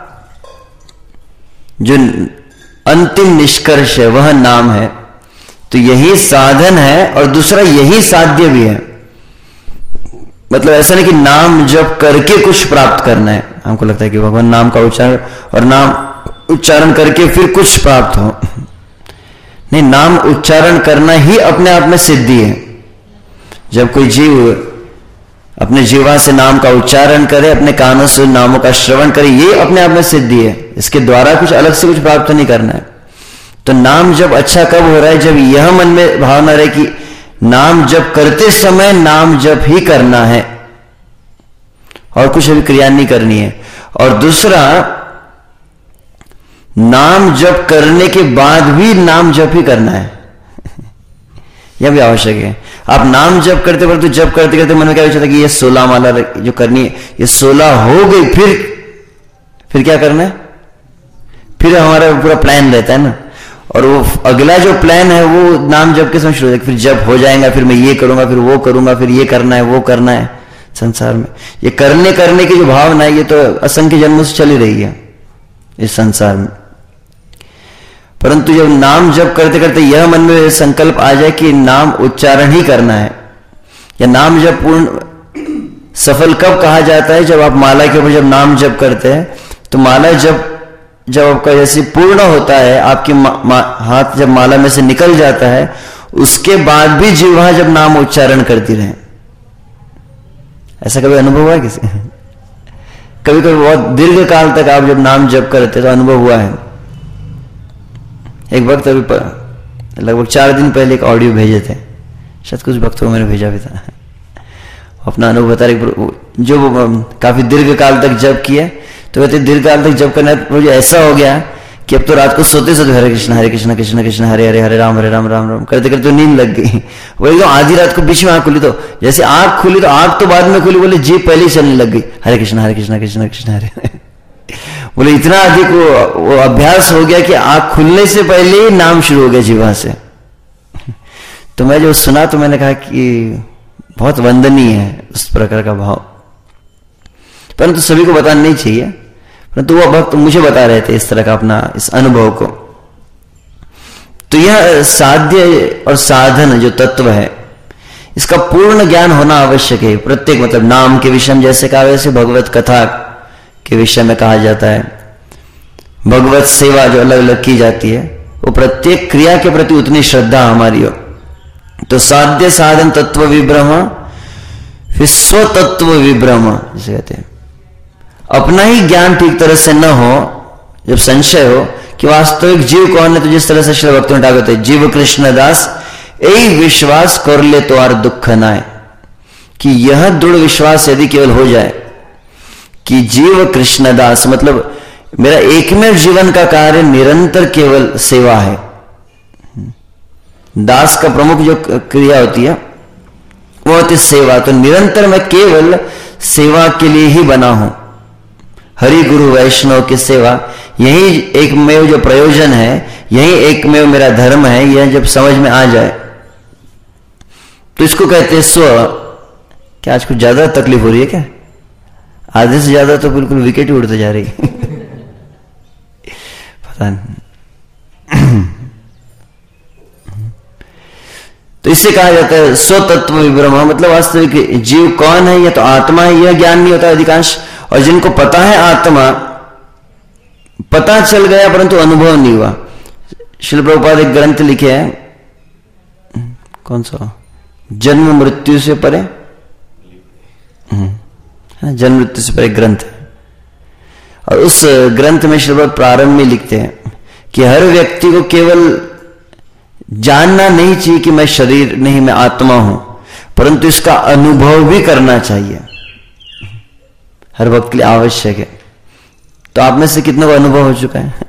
जो अंतिम निष्कर्ष है वह नाम है, तो यही साधन है और दूसरा यही साध्य भी है। मतलब ऐसा नहीं कि नाम जप करके कुछ प्राप्त करना है। हमको लगता है कि भगवान नाम का उच्चारण और नाम उच्चारण करके फिर कुछ प्राप्त हो, नहीं, नाम उच्चारण करना ही अपने आप में सिद्धि है। जब कोई जीव अपने जीवा से नाम का उच्चारण करे, अपने कानों से नामों का श्रवण करे, ये अपने आप में सिद्धि है। इसके द्वारा कुछ अलग से कुछ प्राप्त नहीं करना है। तो नाम जब अच्छा कब हो रहा है, जब यह मन में भावना रहे कि नाम जप करते समय नाम जप ही करना है और कुछ अभी क्रिया नहीं करनी है। और दूसरा, नाम जप करने के बाद भी नाम जप ही करना है, यह भी आवश्यक है। आप नाम जप करते परंतु तो जप करते करते मन में क्या विचार कि ये सोलह माला जो करनी है, ये सोलह हो गई, फिर फिर क्या करना है, फिर हमारा पूरा प्लान रहता है ना, और वो अगला जो प्लान है वो नाम जप के समय शुरू हो जाएगा। फिर जब हो जाएगा, फिर मैं ये करूंगा, फिर वो करूंगा, फिर ये करना है, वो करना है। संसार में ये करने करने की जो भावना है, ये तो असंख्य जन्मों से चली रही है इस संसार में। परंतु जब नाम जप करते करते यह मन में संकल्प आ जाए कि नाम उच्चारण ही करना है, या नाम जप पूर्ण सफल कब कहा जाता है, जब आप माला के ऊपर जब नाम जप करते हैं तो माला जब जब आपका जैसे पूर्ण होता है, आपकी हाथ जब माला में से निकल जाता है, उसके बाद भी जिह्वा जब नाम उच्चारण करती रहे। ऐसा कभी अनुभव हुआ है किसी? कभी कभी बहुत दीर्घ काल तक आप जब नाम जप करते तो अनुभव हुआ है। एक वक्त अभी लगभग चार दिन पहले एक ऑडियो भेजे थे, शायद कुछ भक्तों को मैंने भेजा भी था, अपना अनुभव बता रहे, जो काफी दीर्घ काल तक जप किए, तो कहते दीर्घ काल तक जप करना मुझे ऐसा हो गया कि अब तो रात को सोते सोते हरे कृष्ण हरे कृष्ण कृष्ण कृष्ण हरे हरे हरे राम हरे राम राम राम करते करते तो नींद लग गई। वो एकदम आधी रात को बीच में आंख खुली, तो जैसे आंख खुली तो आंख तो बाद में खुली, बोले जीभ पहले ही चलने लग गई, हरे कृष्ण हरे कृष्ण कृष्ण कृष्ण हरे हरे। बोले इतना अधिक वो, वो अभ्यास हो गया कि आंख खुलने से पहले ही नाम शुरू हो गया जीवा से। तो मैं जो सुना तो मैंने कहा कि बहुत वंदनीय है उस प्रकार का भाव, परंतु सभी को बताना नहीं चाहिए, परंतु वह भक्त मुझे बता रहे थे इस तरह का अपना इस अनुभव को। तो यह साध्य और साधन जो तत्व है, इसका पूर्ण ज्ञान होना आवश्यक है। प्रत्येक मतलब नाम के विषय में जैसे कहा वैसे भगवत कथा के विषय में कहा जाता है, भगवत सेवा जो अलग अलग की जाती है, वो प्रत्येक क्रिया के प्रति उतनी श्रद्धा हमारी हो। तो साध्य साधन तत्व विभ्रम, फिर स्वतत्व विभ्रम जिसे कहते हैं, अपना ही ज्ञान ठीक तरह से न हो, जब संशय हो कि वास्तविक जीव कौन है, तो जिस तरह से श्री भक्तों ठाकुर कहते हैं, जीव कृष्ण दास यही विश्वास कर ले तो आर दुख न आए, कि यह दृढ़ विश्वास यदि केवल हो जाए कि जीव कृष्ण दास मतलब मेरा एकमेव जीवन का कार्य निरंतर केवल सेवा है। दास का प्रमुख जो क्रिया होती है वो होती सेवा, तो निरंतर मैं केवल सेवा के लिए ही बना हूं, हरि गुरु वैष्णव की सेवा, यही एकमेव जो प्रयोजन है, यही एकमेव मेरा धर्म है, यह जब समझ में आ जाए तो इसको कहते हैं स्व। क्या आज कुछ ज्यादा तकलीफ हो रही है क्या? आधे से ज्यादा तो बिल्कुल विकेट ही उड़ते जा रही है। पता नहीं। तो इससे कहा जाता है स्वतत्व विभ्रम, मतलब वास्तविक जीव कौन है, यह तो आत्मा है, यह ज्ञान नहीं होता अधिकांश। और जिनको पता है आत्मा, पता चल गया परंतु अनुभव नहीं हुआ। श्रील प्रभुपाद एक ग्रंथ लिखे हैं, कौन सा, जन्म मृत्यु से परे, जन्म मृत्यु से परे ग्रंथ है। और उस ग्रंथ में श्रील प्रभुपाद प्रारंभ में लिखते हैं कि हर व्यक्ति को केवल जानना नहीं चाहिए कि मैं शरीर नहीं, मैं आत्मा हूं, परंतु इसका अनुभव भी करना चाहिए, हर वक्त के लिए आवश्यक है। तो आप में से कितनों को अनुभव हो चुका है?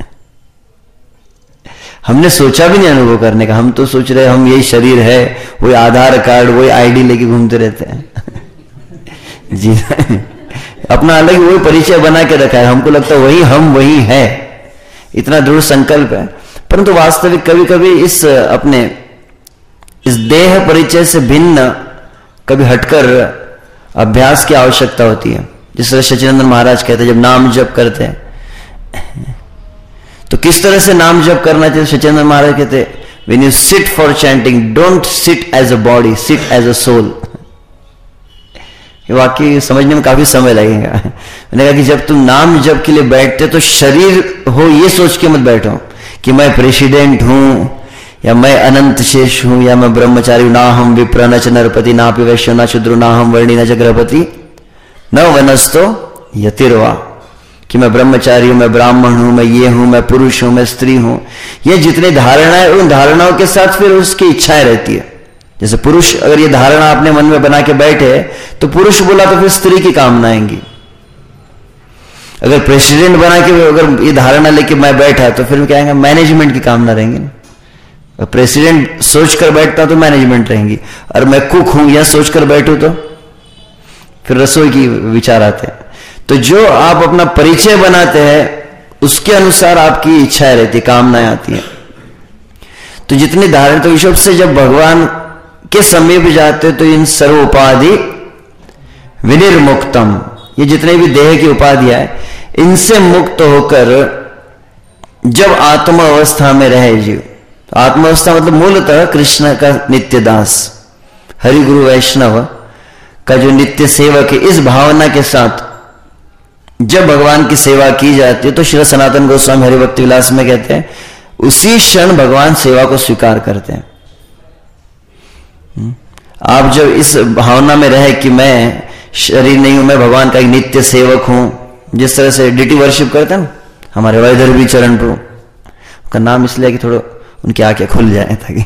हमने सोचा भी नहीं अनुभव करने का, हम तो सोच रहे हम यही शरीर है, वही आधार कार्ड, वही आईडी लेके घूमते रहते हैं। जी अपना अलग वही परिचय बना के रखा है, हमको लगता है वही हम वही है, इतना दृढ़ संकल्प है। परंतु वास्तविक कभी कभी इस अपने इस देह परिचय से भिन्न कभी हटकर अभ्यास की आवश्यकता होती है। जिस तरह सच्चिदानंद महाराज कहते हैं, जब नाम जप करते हैं तो किस तरह से नाम जप करना चाहिए। सच्चिदानंद महाराज कहते हैं, when you sit for chanting don't sit as a body, sit as a soul. ये वाकई समझने में काफी समय लगेगा। मैंने कहा कि जब तुम नाम जप के लिए बैठते तो शरीर हो ये सोच के मत बैठो कि मैं प्रेसिडेंट हूं, या मैं अनंत शेष हूं, या मैं ब्रह्मचारी हूं, ना हम विप्र न च नरपति, ना पि वैश्य न शूद्रो, ना हम वर्णी न च गृहपति, न वनस्तो यतिर्वा, कि मैं ब्रह्मचारी हूं, मैं ब्राह्मण हूं, मैं ये हूं, मैं पुरुष हूं, मैं स्त्री हूं। ये जितने धारणाएं, उन धारणाओं के साथ फिर उसकी इच्छाएं रहती है। जैसे पुरुष अगर ये धारणा अपने मन में बना के बैठे तो पुरुष बोला तो फिर स्त्री की कामना आएंगी। अगर प्रेसिडेंट बना के अगर ये धारणा लेके मैं बैठा तो फिर क्या आएंगे, मैनेजमेंट की कामना रहेंगी। प्रेसिडेंट सोचकर बैठता तो मैनेजमेंट रहेंगी, और मैं कुक हूं यह सोचकर बैठूं तो फिर रसोई की विचार आते हैं। तो जो आप अपना परिचय बनाते हैं उसके अनुसार आपकी इच्छाएं रहती, कामनाएं आती हैं। तो जितनी धारणा, तो ईश्वर से जब भगवान के समीप जाते तो इन सर्व उपाधि विनिर्मुक्तम, ये जितने भी देह की उपाधियां है इनसे मुक्त होकर जब आत्म अवस्था में रहे जीव, आत्म अवस्था मतलब मूलतः कृष्ण का नित्य दास, हरि गुरु वैष्णव का जो नित्य सेवक है, इस भावना के साथ जब भगवान की सेवा की जाती है तो श्री सनातन गोस्वामी हरिभक्ति विलास में कहते हैं उसी क्षण भगवान सेवा को स्वीकार करते हैं। आप जब इस भावना में रहे कि मैं शरीर नहीं हूं, मैं भगवान का एक नित्य सेवक हूं, जिस तरह से डिटी वर्शिप करते हैं ना हमारे वैधर्वी चरण प्रभु, उनका नाम इसलिए कि थोड़ा उनकी आंखें खुल जाए ताकि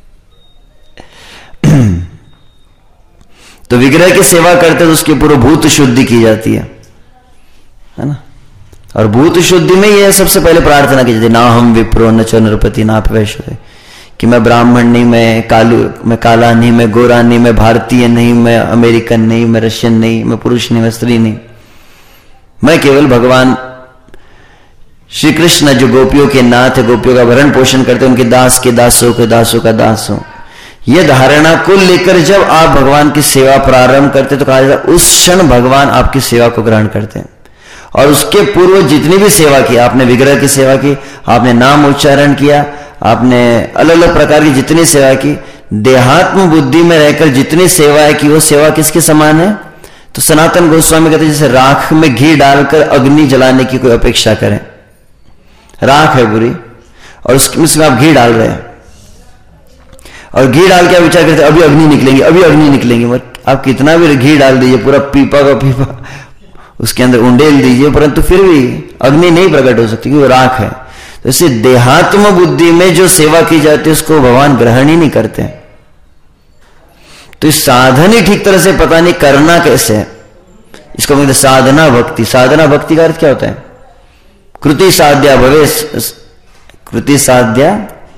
तो विग्रह की सेवा करते तो उसकी पूरी भूत शुद्धि की जाती है, है ना। और भूत शुद्धि में यह सबसे पहले प्रार्थना की जाती है, ना हम विप्रो न च नृपति ना वैश्य, कि मैं ब्राह्मण नहीं, मैं कालू मैं काला नहीं, मैं गोरा नहीं, मैं भारतीय नहीं, मैं अमेरिकन नहीं, मैं रशियन नहीं, मैं पुरुष नहीं, मैं स्त्री नहीं, मैं केवल भगवान श्री कृष्ण जो गोपियों के नाथ, गोपियों का भरण पोषण करते, उनके दास के दासों के दासों का दास हो। यह धारणा को लेकर जब आप भगवान की सेवा प्रारंभ करते तो कहा जाता है उस क्षण भगवान आपकी सेवा को ग्रहण करते हैं। और उसके पूर्व जितनी भी सेवा की, आपने विग्रह की सेवा की, आपने नाम उच्चारण किया, आपने अलग अलग प्रकार की जितनी सेवा की, देहात्म बुद्धि में रहकर जितनी सेवाएं की, वो सेवा किसके समान है? तो सनातन गोस्वामी कहते हैं जैसे राख में घी डालकर अग्नि जलाने की कोई अपेक्षा करें। राख है बुरी और उसमें आप घी डाल रहे हैं, और घी डाल के आप विचार करते अभी अग्नि निकलेंगे, अभी अग्नि निकलेंगे, मगर आप कितना भी घी डाल दीजिए, पूरा पीपा का पीपा उसके अंदर उंडेल दीजिए, परंतु फिर भी अग्नि नहीं प्रकट हो सकती क्योंकि वो राख है। तो इसे देहात्म बुद्धि में जो सेवा की जाती है उसको भगवान ग्रहण ही नहीं करते। तो इस साधन ही ठीक तरह से पता नहीं करना कैसे है, इसको कहते साधना भक्ति। साधना भक्ति का अर्थ क्या होता है? कृति साध्या भवे, कृति साध्या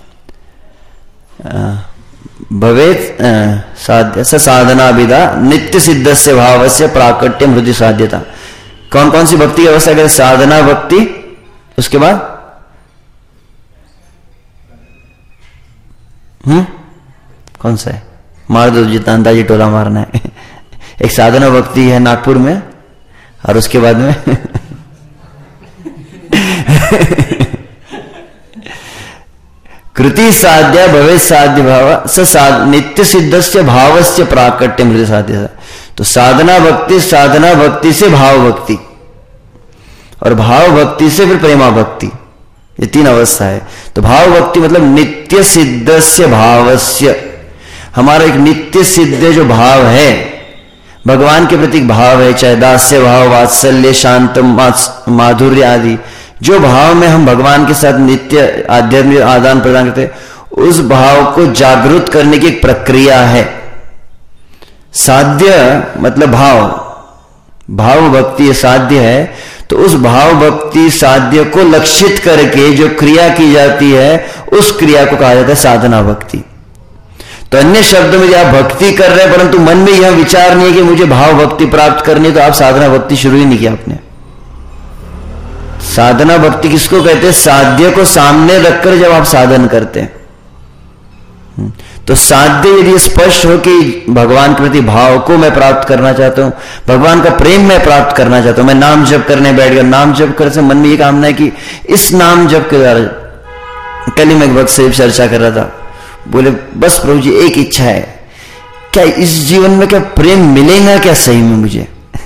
भवेत साध्य स साधना विदा नित्य सिद्ध से भाव से प्राकट्यम हृदय साध्यता। कौन कौन सी भक्ति की अवस्था कहते? साधना भक्ति, उसके बाद हम्म कौन सा है? मार दो जितना अंदाजी टोला मारना है। एक साधना भक्ति है नागपुर में, और उसके बाद में कृति साध्या भवे साध्य भाव स साध नित्य सिद्ध से भाव से प्राकट्य मृत साध्य। तो साधना भक्ति, साधना भक्ति से भाव भक्ति, और भाव भक्ति से फिर प्रेमा भक्ति, ये तीन अवस्था है। तो भाव भक्ति मतलब नित्य सिद्ध से भावस्य, हमारा एक नित्य सिद्ध जो भाव है भगवान के प्रति भाव है, चाहे दास्य भाव, वात्सल्य, शांत, माधुर्य आदि, जो भाव में हम भगवान के साथ नित्य आध्यात्मिक आदान प्रदान करते हैं, उस भाव को जागृत करने की एक प्रक्रिया है। साध्य मतलब भाव, भाव भक्ति साध्य है। तो उस भाव भक्ति साध्य को लक्षित करके जो क्रिया की जाती है उस क्रिया को कहा जाता है साधना भक्ति। तो अन्य शब्द में आप भक्ति कर रहे हैं परंतु मन में यह विचार नहीं है कि मुझे भाव भक्ति प्राप्त करनी है, तो आप साधना भक्ति शुरू ही नहीं किया आपने। साधना भक्ति किसको कहते हैं? साध्य को सामने रखकर जब आप साधन करते हैं। तो साध्य यदि स्पष्ट हो कि भगवान के प्रति भाव को मैं प्राप्त करना चाहता हूं, भगवान का प्रेम मैं प्राप्त करना चाहता हूं, मैं नाम जप करने बैठ गया, नाम जप कर से मन में ये कामना है कि इस नाम जप के द्वारा, कल ही मैं एक भक्त से चर्चा कर रहा था, बोले बस प्रभु जी एक इच्छा है, क्या इस जीवन में क्या प्रेम मिलेगा क्या सही में मुझे?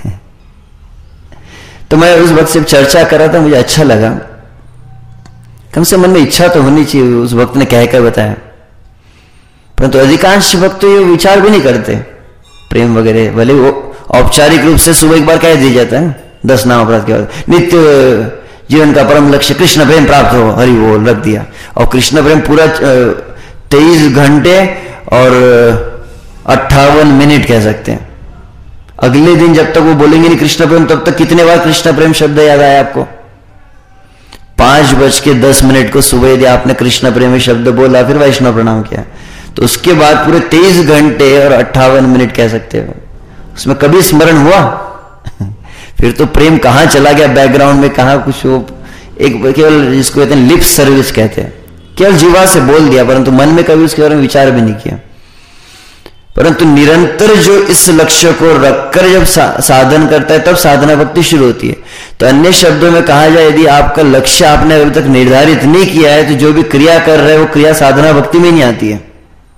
तो मैं उस वक्त से चर्चा कर रहा था, मुझे अच्छा लगा, कम से मन में इच्छा तो होनी चाहिए, उस वक्त ने कहकर बताया। परंतु अधिकांश भक्त तो ये विचार भी नहीं करते प्रेम वगैरह, भले वो औपचारिक रूप से सुबह एक बार कह दिया जाता है दस नाम अपराध के बाद, नित्य जीवन का परम लक्ष्य कृष्ण प्रेम प्राप्त हो, हरि बोल रख दिया। और कृष्ण प्रेम पूरा तेईस घंटे और अट्ठावन मिनट कह सकते हैं। अगले दिन जब तक वो बोलेंगे नहीं कृष्ण प्रेम, तब तक कितने बार कृष्ण प्रेम शब्द याद आया आपको? पांच बज के दस मिनट को सुबह यदि आपने कृष्ण प्रेमी शब्द बोला, फिर वैष्णव प्रणाम किया, तो उसके बाद पूरे तेईस घंटे और अट्ठावन मिनट कह सकते हो, उसमें कभी स्मरण हुआ? फिर तो प्रेम कहां चला गया बैकग्राउंड में, कहां कुछ वो एक केवल जिसको कहते हैं लिप सर्विस कहते हैं, केवल जीवा से बोल दिया परंतु मन में कभी उसके बारे में विचार भी नहीं किया। परंतु निरंतर जो इस लक्ष्य को रखकर जब सा, साधन करता है तब साधना भक्ति शुरू होती है। तो अन्य शब्दों में कहा जाए, यदि आपका लक्ष्य आपने अभी तक निर्धारित नहीं किया है तो जो भी क्रिया कर रहे हैं वो क्रिया साधना भक्ति में नहीं आती है।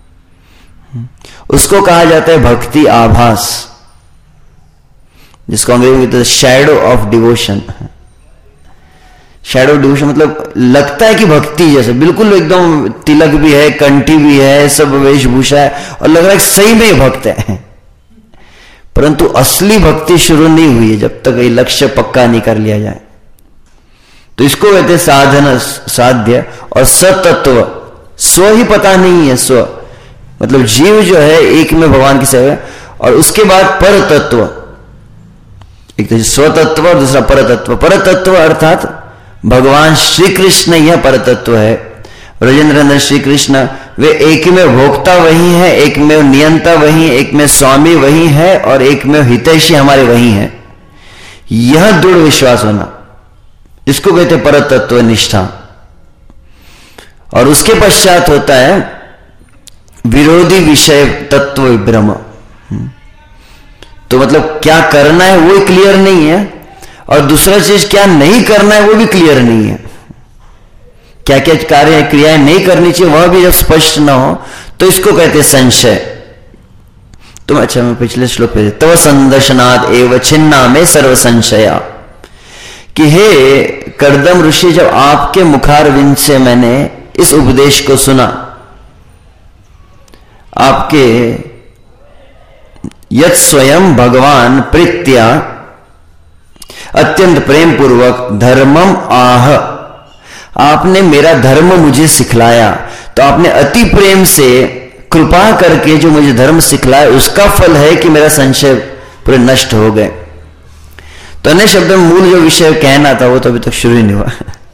उसको कहा जाता है भक्ति आभास, जिसको अंग्रेजी में shadow of devotion. Shadow devotion मतलब लगता है कि भक्ति जैसे, बिल्कुल एकदम तिलक भी है, कंठी भी है, सब वेशभूषा है और लग रहा है सही में ही भक्त है, परंतु असली भक्ति शुरू नहीं हुई है जब तक ये लक्ष्य पक्का नहीं कर लिया जाए। तो इसको कहते हैं साधन साध्य। और सतत्व, स्व ही पता नहीं है, स्व मतलब जीव जो है एक में भगवान की सेवा, और उसके बाद पर तत्व, एक तो स्वतत्व और दूसरा परतत्व। परतत्व अर्थात भगवान श्री कृष्ण यह परतत्व है। ब्रजेंद्र श्री कृष्ण वे एक में भोक्ता वही है, एक में नियंता वही, एक में स्वामी वही है और एक में हितैषी हमारे वही है। यह दृढ़ विश्वास होना, इसको कहते हैं परतत्व निष्ठा। और उसके पश्चात होता है विरोधी विषय तत्व विभ्रम। तो मतलब क्या करना है वो क्लियर नहीं है, और दूसरा चीज क्या नहीं करना है वो भी क्लियर नहीं है। क्या क्या कार्य क्रियाएं नहीं करनी चाहिए वह भी जब स्पष्ट ना हो तो इसको कहते हैं संशय। तो अच्छा मैं पिछले श्लोक पे तव संदर्शनाद एव छिन्ना में सर्व संशया, कि हे कर्दम ऋषि जब आपके मुखारविंद से मैंने इस उपदेश को सुना, आपके यत स्वयं भगवान प्रीत्या अत्यंत प्रेम पूर्वक धर्मम आह, आपने मेरा धर्म मुझे सिखलाया, तो आपने अति प्रेम से कृपा करके जो मुझे धर्म सिखलाया उसका फल है कि मेरा संशय पूरे नष्ट हो गए। तो अन्य शब्द में मूल जो विषय कहना था वो तो अभी तक शुरू ही नहीं हुआ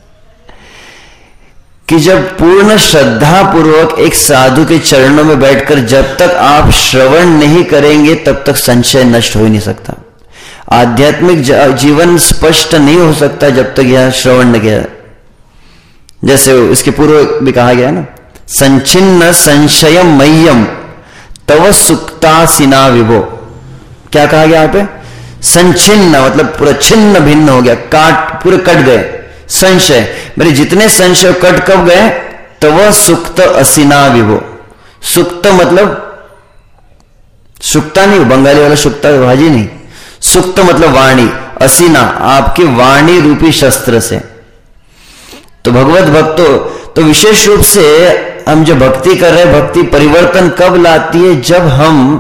कि जब पूर्ण श्रद्धा पूर्वक एक साधु के चरणों में बैठकर जब तक आप श्रवण नहीं करेंगे तब तक संशय नष्ट हो ही नहीं सकता। आध्यात्मिक जीवन स्पष्ट नहीं हो सकता जब तक यह श्रवण न किया। जैसे इसके पूर्व भी कहा गया ना, संचिन्न संशयम मह्यम तव सुक्तासिना विभो। क्या कहा गया यहाँ पे? संचिन्न मतलब पूरा छिन्न भिन्न हो गया, काट पूरे कट गए संशय। मेरे जितने संशय कट कब गए? तव सुक्त असिना विभो। सुक्त मतलब सुक्ता नहीं, बंगाली वाला सुक्ता भाजी नहीं, सुक्त मतलब वाणी, असीना आपके वाणी रूपी शस्त्र से। तो भगवत भक्तों, तो विशेष रूप से हम जो भक्ति कर रहे हैं, भक्ति परिवर्तन कब लाती है? जब हम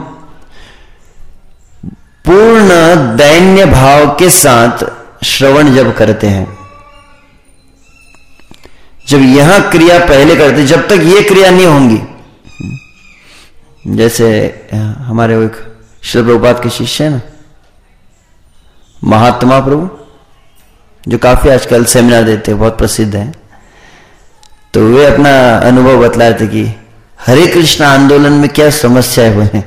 पूर्ण दैन्य भाव के साथ श्रवण जब करते हैं, जब यह क्रिया पहले करते, जब तक ये क्रिया नहीं होंगी। जैसे हमारे वो एक श्री प्रभुपाद के शिष्य है ना, महात्मा प्रभु, जो काफी आजकल सेमिनार देते हैं, बहुत प्रसिद्ध है। तो वे अपना अनुभव बतला रहे थे कि हरे कृष्ण आंदोलन में क्या समस्या है। बोले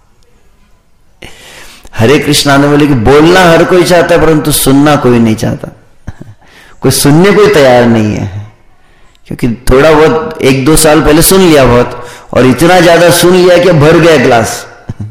हरे कृष्ण आंदोलन की बोलना हर कोई चाहता है परंतु सुनना कोई नहीं चाहता, कोई सुनने को तैयार नहीं है। क्योंकि थोड़ा बहुत एक दो साल पहले सुन लिया बहुत, और इतना ज्यादा सुन लिया कि भर गया ग्लास।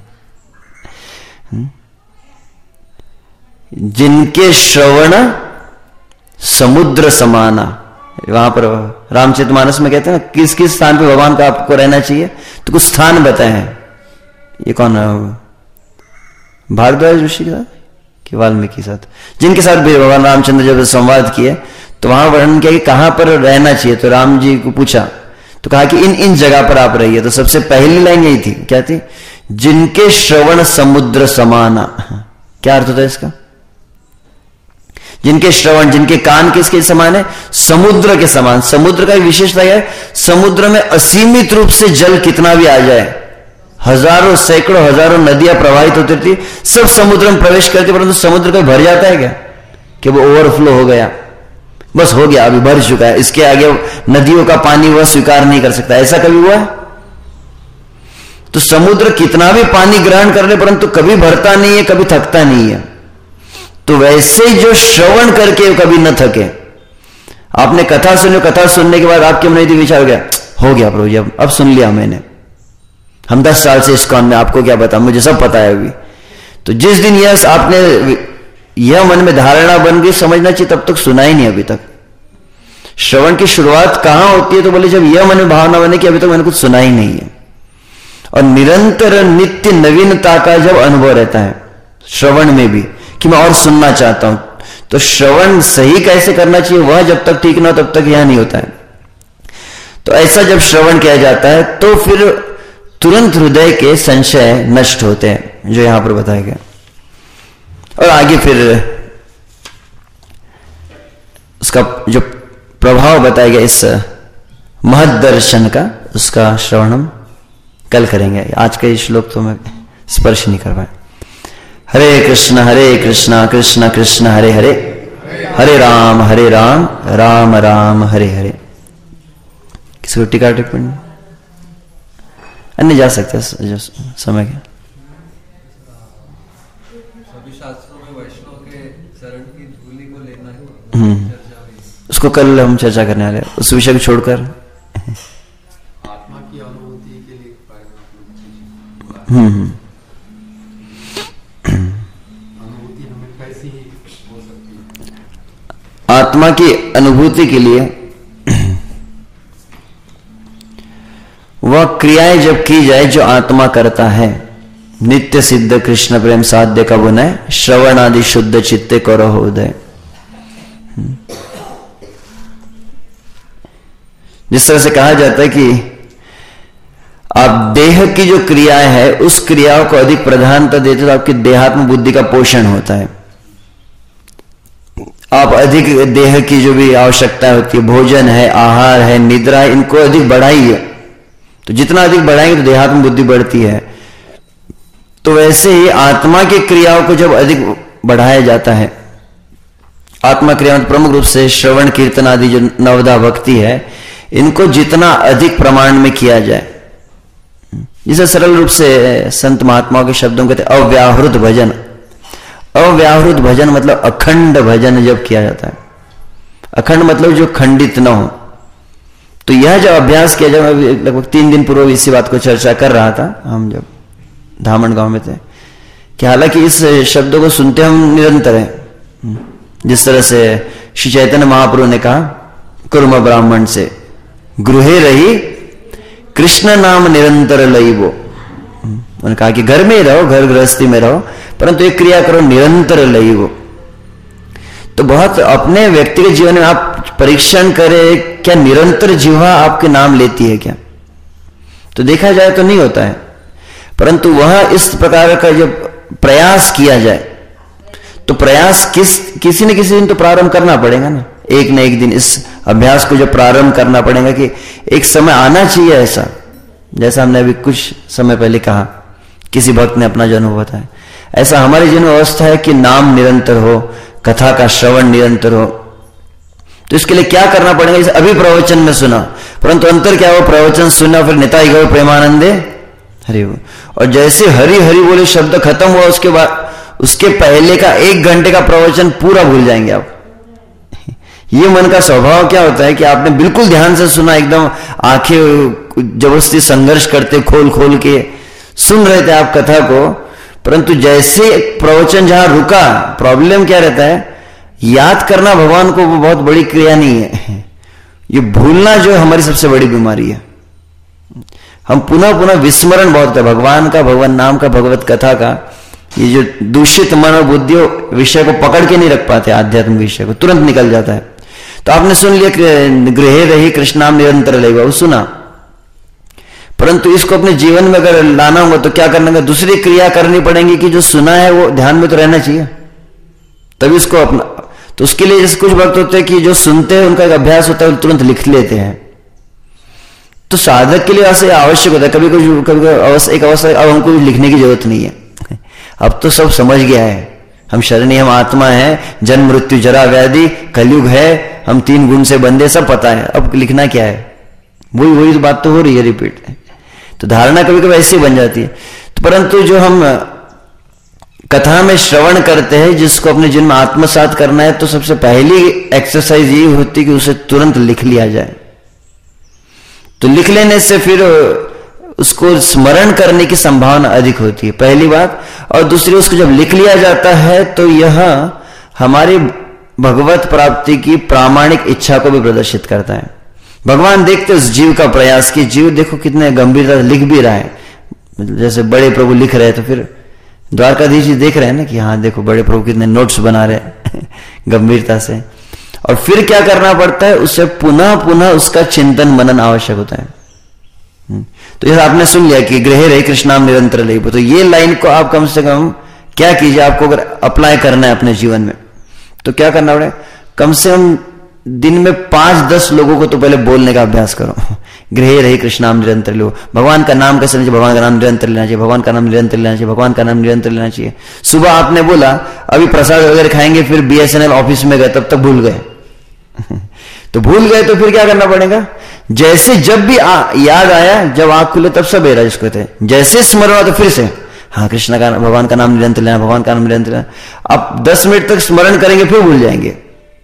जिनके श्रवण समुद्र समाना, वहां पर रामचरितमानस में कहते हैं ना, किस किस स्थान पे भगवान का आपको रहना चाहिए, तो कुछ स्थान बताए हैं। ये कौन है? भारद्वाज ऋषि के साथ कि वाल्मीकि के साथ, जिनके साथ भी भगवान रामचंद्र जब संवाद किए तो वहां वर्णन किया कि कहां पर रहना चाहिए। तो राम जी को पूछा तो कहा कि इन इन जगह पर आप रहिए। तो सबसे पहली लाइन यही थी, क्या थी? जिनके श्रवण समुद्र समाना। क्या अर्थ होता है इसका? जिनके श्रवण, जिनके कान किसके समान है? समुद्र के समान। समुद्र का एक विशेषता है, समुद्र में असीमित रूप से जल कितना भी आ जाए, हजारों सैकड़ों हजारों नदियां प्रवाहित होती थी, सब समुद्र में प्रवेश करती, परंतु समुद्र कभी भर जाता है क्या? कि वो ओवरफ्लो हो गया, बस हो गया, अभी भर चुका है, इसके आगे नदियों का पानी वह स्वीकार नहीं कर सकता, ऐसा कभी हुआ है? तो समुद्र कितना भी पानी ग्रहण कर ले परंतु कभी भरता नहीं है, कभी थकता नहीं है। तो वैसे जो श्रवण करके कभी न थके। आपने कथा सुनी, कथा सुनने के बाद आपके मन में विचार हो गया, हो गया प्रभु जी, अब अब सुन लिया मैंने, हम दस साल से इस्कॉन में, आपको क्या पता, मुझे सब पता है अभी। तो जिस दिन यह आपने यह मन में धारणा बन गई, समझना चाहिए तब तक सुना ही नहीं अभी तक। श्रवण की शुरुआत कहां होती है? तो बोले जब यह मन में भावना बने कि अभी तक मैंने कुछ सुना ही नहीं है। और निरंतर नित्य नवीनता का जब अनुभव रहता है श्रवण में भी कि मैं और सुनना चाहता हूं, तो श्रवण सही कैसे करना चाहिए वह जब तक ठीक ना हो तब तक यह नहीं होता है। तो ऐसा जब श्रवण किया जाता है तो फिर तुरंत हृदय के संशय नष्ट होते हैं, जो यहां पर बताया गया। और आगे फिर उसका जो प्रभाव बताया गया इस महद दर्शन का, उसका श्रवण हम कल करेंगे। आज का श्लोक तो मैं स्पर्श नहीं कर पाया। हरे कृष्ण हरे कृष्ण कृष्ण कृष्ण हरे हरे, हरे राम हरे राम राम राम हरे हरे। किसी को टीका टिप्पणी अन्य जा सकते हैं जो समय के। सभी शास्त्रों में वैष्णव के चरण की धूलि को लेना ही चर्चा हुई। उसको कल हम चर्चा करने वाले, उस विषय को छोड़कर आत्मा की अनुभूति के लिए हम्म अनुभूति हमें कैसी हो सकती है? आत्मा की अनुभूति के लिए वह क्रियाएं जब की जाए जो आत्मा करता है। नित्य सिद्ध कृष्ण प्रेम साध्य का बुनय, श्रवण आदि शुद्ध चित्ते करो उदय। जिस तरह से कहा जाता है कि आप देह की जो क्रियाएं है उस क्रियाओं को अधिक प्रधानता देते तो आपकी देहात्म बुद्धि का पोषण होता है। आप अधिक देह की जो भी आवश्यकता होती है, भोजन है, आहार है, निद्रा है, इनको अधिक बढ़ाइए। तो जितना अधिक बढ़ाएंगे तो देहात्म बुद्धि बढ़ती है। तो वैसे ही आत्मा की क्रियाओं को जब अधिक बढ़ाया जाता है, आत्मा क्रिया में प्रमुख रूप से श्रवण कीर्तन आदि जो नवदा भक्ति है, इनको जितना अधिक प्रमाण में किया जाए, जिसे सरल रूप से संत महात्माओं के शब्दों कहते हैं अव्याहृत भजन। अव्याहृत भजन मतलब अखंड भजन जब किया जाता है, अखंड मतलब जो खंडित न हो। तो यह जब अभ्यास किया जाए, लगभग तीन दिन पूर्व इसी बात को चर्चा कर रहा था हम जब धामन गांव में थे, कि हालांकि इस शब्दों को सुनते हम निरंतर है। जिस तरह से श्री चैतन्य महाप्रभु ने कहा कुर्म ब्राह्मण से, गृहे रही कृष्ण नाम निरंतर लईबो। उन्होंने कहा कि घर में ही रहो, घर गृहस्थी में रहो, परंतु एक क्रिया करो निरंतर लईबो। तो बहुत अपने व्यक्तिगत जीवन में आप परीक्षण करें, क्या निरंतर जीवा आपके नाम लेती है क्या? तो देखा जाए तो नहीं होता है, परंतु वह इस प्रकार का जब प्रयास किया जाए तो प्रयास किस किसी न किसी दिन तो प्रारंभ करना पड़ेगा ना। एक न एक दिन इस अभ्यास को जब प्रारंभ करना पड़ेगा कि एक समय आना चाहिए ऐसा, जैसा हमने अभी कुछ समय पहले कहा, किसी भक्त ने अपना जो अनुभव बताया, ऐसा हमारे जीवन में अवस्था है कि नाम निरंतर हो, कथा का श्रवण निरंतर हो। तो इसके लिए क्या करना पड़ेगा? इसे अभी प्रवचन में सुना, परंतु अंतर क्या हो, प्रवचन सुना फिर निताई गौ प्रेमानंदे हरि बोल, और जैसे हरि हरि बोले शब्द खत्म हुआ, उसके बाद उसके पहले का एक घंटे का प्रवचन पूरा भूल जाएंगे आप। ये मन का स्वभाव क्या होता है कि आपने बिल्कुल ध्यान से सुना, एकदम आंखें जबरदस्ती संघर्ष करते खोल खोल के सुन रहे थे आप कथा को, परंतु जैसे प्रवचन जहां रुका, प्रॉब्लम क्या रहता है, याद करना भगवान को वो बहुत बड़ी क्रिया नहीं है, ये भूलना जो हमारी सबसे बड़ी बीमारी है। हम पुनः पुनः विस्मरण बहुत है भगवान का, भगवान नाम का, भगवत कथा का। ये जो दूषित मन और बुद्धि विषय को पकड़ के नहीं रख पाते, आध्यात्मिक विषय को तुरंत निकल जाता है। तो आपने सुन लिया गृहे रही कृष्ण नाम निरंतर लेगा, वो सुना, परंतु इसको अपने जीवन में अगर लाना होगा तो क्या करना होगा, दूसरी क्रिया करनी पड़ेगी कि जो सुना है वो ध्यान में तो रहना चाहिए, तभी इसको अपना। तो उसके लिए जैसे कुछ वक्त होते हैं कि जो सुनते हैं उनका एक अभ्यास होता है, वो तुरंत लिख लेते हैं। तो साधक के लिए ऐसे आवश्यक होता है, कभी कभी कभी एक अवस्था अब हमको लिखने की जरूरत नहीं है, अब तो सब समझ गया है, हम शरणी, हम आत्मा है, जन्म मृत्यु जरा व्याधि कलयुग है, हम तीन गुण से बंधे, सब पता है, अब लिखना क्या है, वही वही तो बात तो हो रही है, रिपीट है। तो धारणा कभी कभी ऐसी बन जाती है। तो परंतु जो हम कथा में श्रवण करते हैं, जिसको अपने जीवन में आत्मसात करना है, तो सबसे पहली एक्सरसाइज ये होती है कि उसे तुरंत लिख लिया जाए। तो लिख लेने से फिर उसको स्मरण करने की संभावना अधिक होती है, पहली बात। और दूसरी, उसको जब लिख लिया जाता है तो यह हमारी भगवत प्राप्ति की प्रामाणिक इच्छा को भी प्रदर्शित करता है। भगवान देखते उस जीव का प्रयास कि जीव देखो कितने गंभीरता से लिख भी रहा है। जैसे बड़े प्रभु लिख रहे हैं तो फिर द्वारकाधीश जी देख रहे हैं ना कि हाँ देखो बड़े प्रभु कितने नोट्स बना रहे हैं गंभीरता से। और फिर क्या करना पड़ता है, उससे पुनः पुनः उसका चिंतन मनन आवश्यक होता है। तो जैसे आपने सुन लिया कि गृहे रहे कृष्णाम निरंतर ले, तो ये लाइन को आप कम से कम क्या कीजिए, आपको अगर अप्लाई करना है अपने जीवन में तो क्या करना पड़ेगा, कम से कम दिन में पांच दस लोगों को तो पहले बोलने का अभ्यास करो। गृहे रहे कृष्णाम निरंतर लो, भगवान का नाम कैसे लेना चाहिए, भगवान का नाम निरंतर लेना चाहिए, भगवान का नाम निरंतर लेना चाहिए, भगवान का नाम निरंतर लेना चाहिए। सुबह आपने बोला अभी प्रसाद वगैरह खाएंगे, फिर बीएसएनएल ऑफिस में गए, तब तक भूल गए तो भूल गए तो फिर क्या करना पड़ेगा, जैसे जब भी आ, याद आया, जब आंख खुले तब सब एरा जिसको थे, जैसे स्मरण हुआ तो फिर से हाँ कृष्ण का भगवान का नाम निरंतर लेना, भगवान का नाम निरंतर लेना। आप दस मिनट तक स्मरण करेंगे फिर भूल जाएंगे,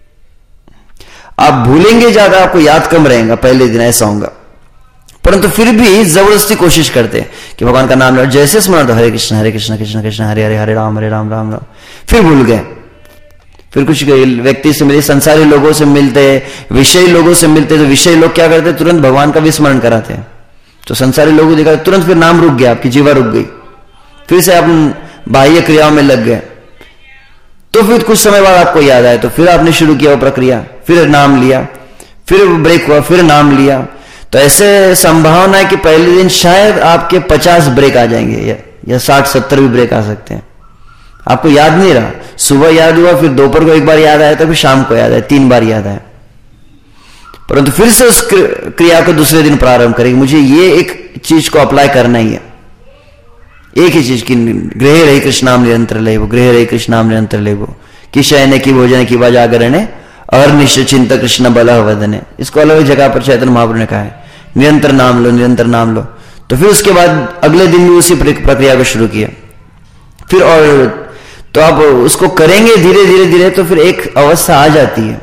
आप भूलेंगे ज्यादा, आपको याद कम रहेगा पहले दिन, ऐसा होगा। परंतु फिर भी जबरदस्ती कोशिश करते हैं कि भगवान का नाम, जैसे स्मरण तो हरे कृष्ण हरे कृष्ण कृष्ण कृष्ण हरे हरे हरे राम हरे राम राम राम, फिर भूल गए। फिर कुछ व्यक्ति से मिले, संसारी लोगों से मिलते, विषयी लोगों से मिलते, तो विषयी लोग क्या करते, तुरंत भगवान का भी स्मरण कराते हैं। तो संसारी लोगों देखा तुरंत फिर नाम रुक गया, आपकी जीवा रुक गई, फिर से आप बाह्य क्रियाओं में लग गए। तो फिर कुछ समय बाद आपको याद आया तो फिर आपने शुरू किया वो प्रक्रिया, फिर नाम लिया, फिर ब्रेक हुआ, फिर नाम लिया। तो ऐसे संभावना है कि पहले दिन शायद आपके पचास ब्रेक आ जाएंगे या, या साठ सत्तर भी ब्रेक आ सकते हैं। आपको याद नहीं रहा, सुबह याद हुआ, फिर दोपहर को एक बार याद आया, तो फिर शाम को याद आया, तीन बार याद आया। परंतु फिर से उस क्रिया को दूसरे दिन प्रारंभ करेंगे, मुझे ये एक चीज को अप्लाई करना ही है, एक ही चीज की, गृहे रही कृष्णाम निरंतर लेवो, गृहे रही कृष्णाम निरंतर लेवो, कि शयने की भोजन की जागरणे और निश्चय चिंता कृष्ण बल वदने। इसको अलग जगह पर चैतन्य महाप्रभु ने कहा है, निरंतर नाम लो, निरंतर नाम लो। तो फिर उसके बाद अगले दिन भी उसी प्रक्रिया को शुरू किया। फिर और तो आप उसको करेंगे धीरे धीरे धीरे, तो फिर एक अवस्था आ जाती है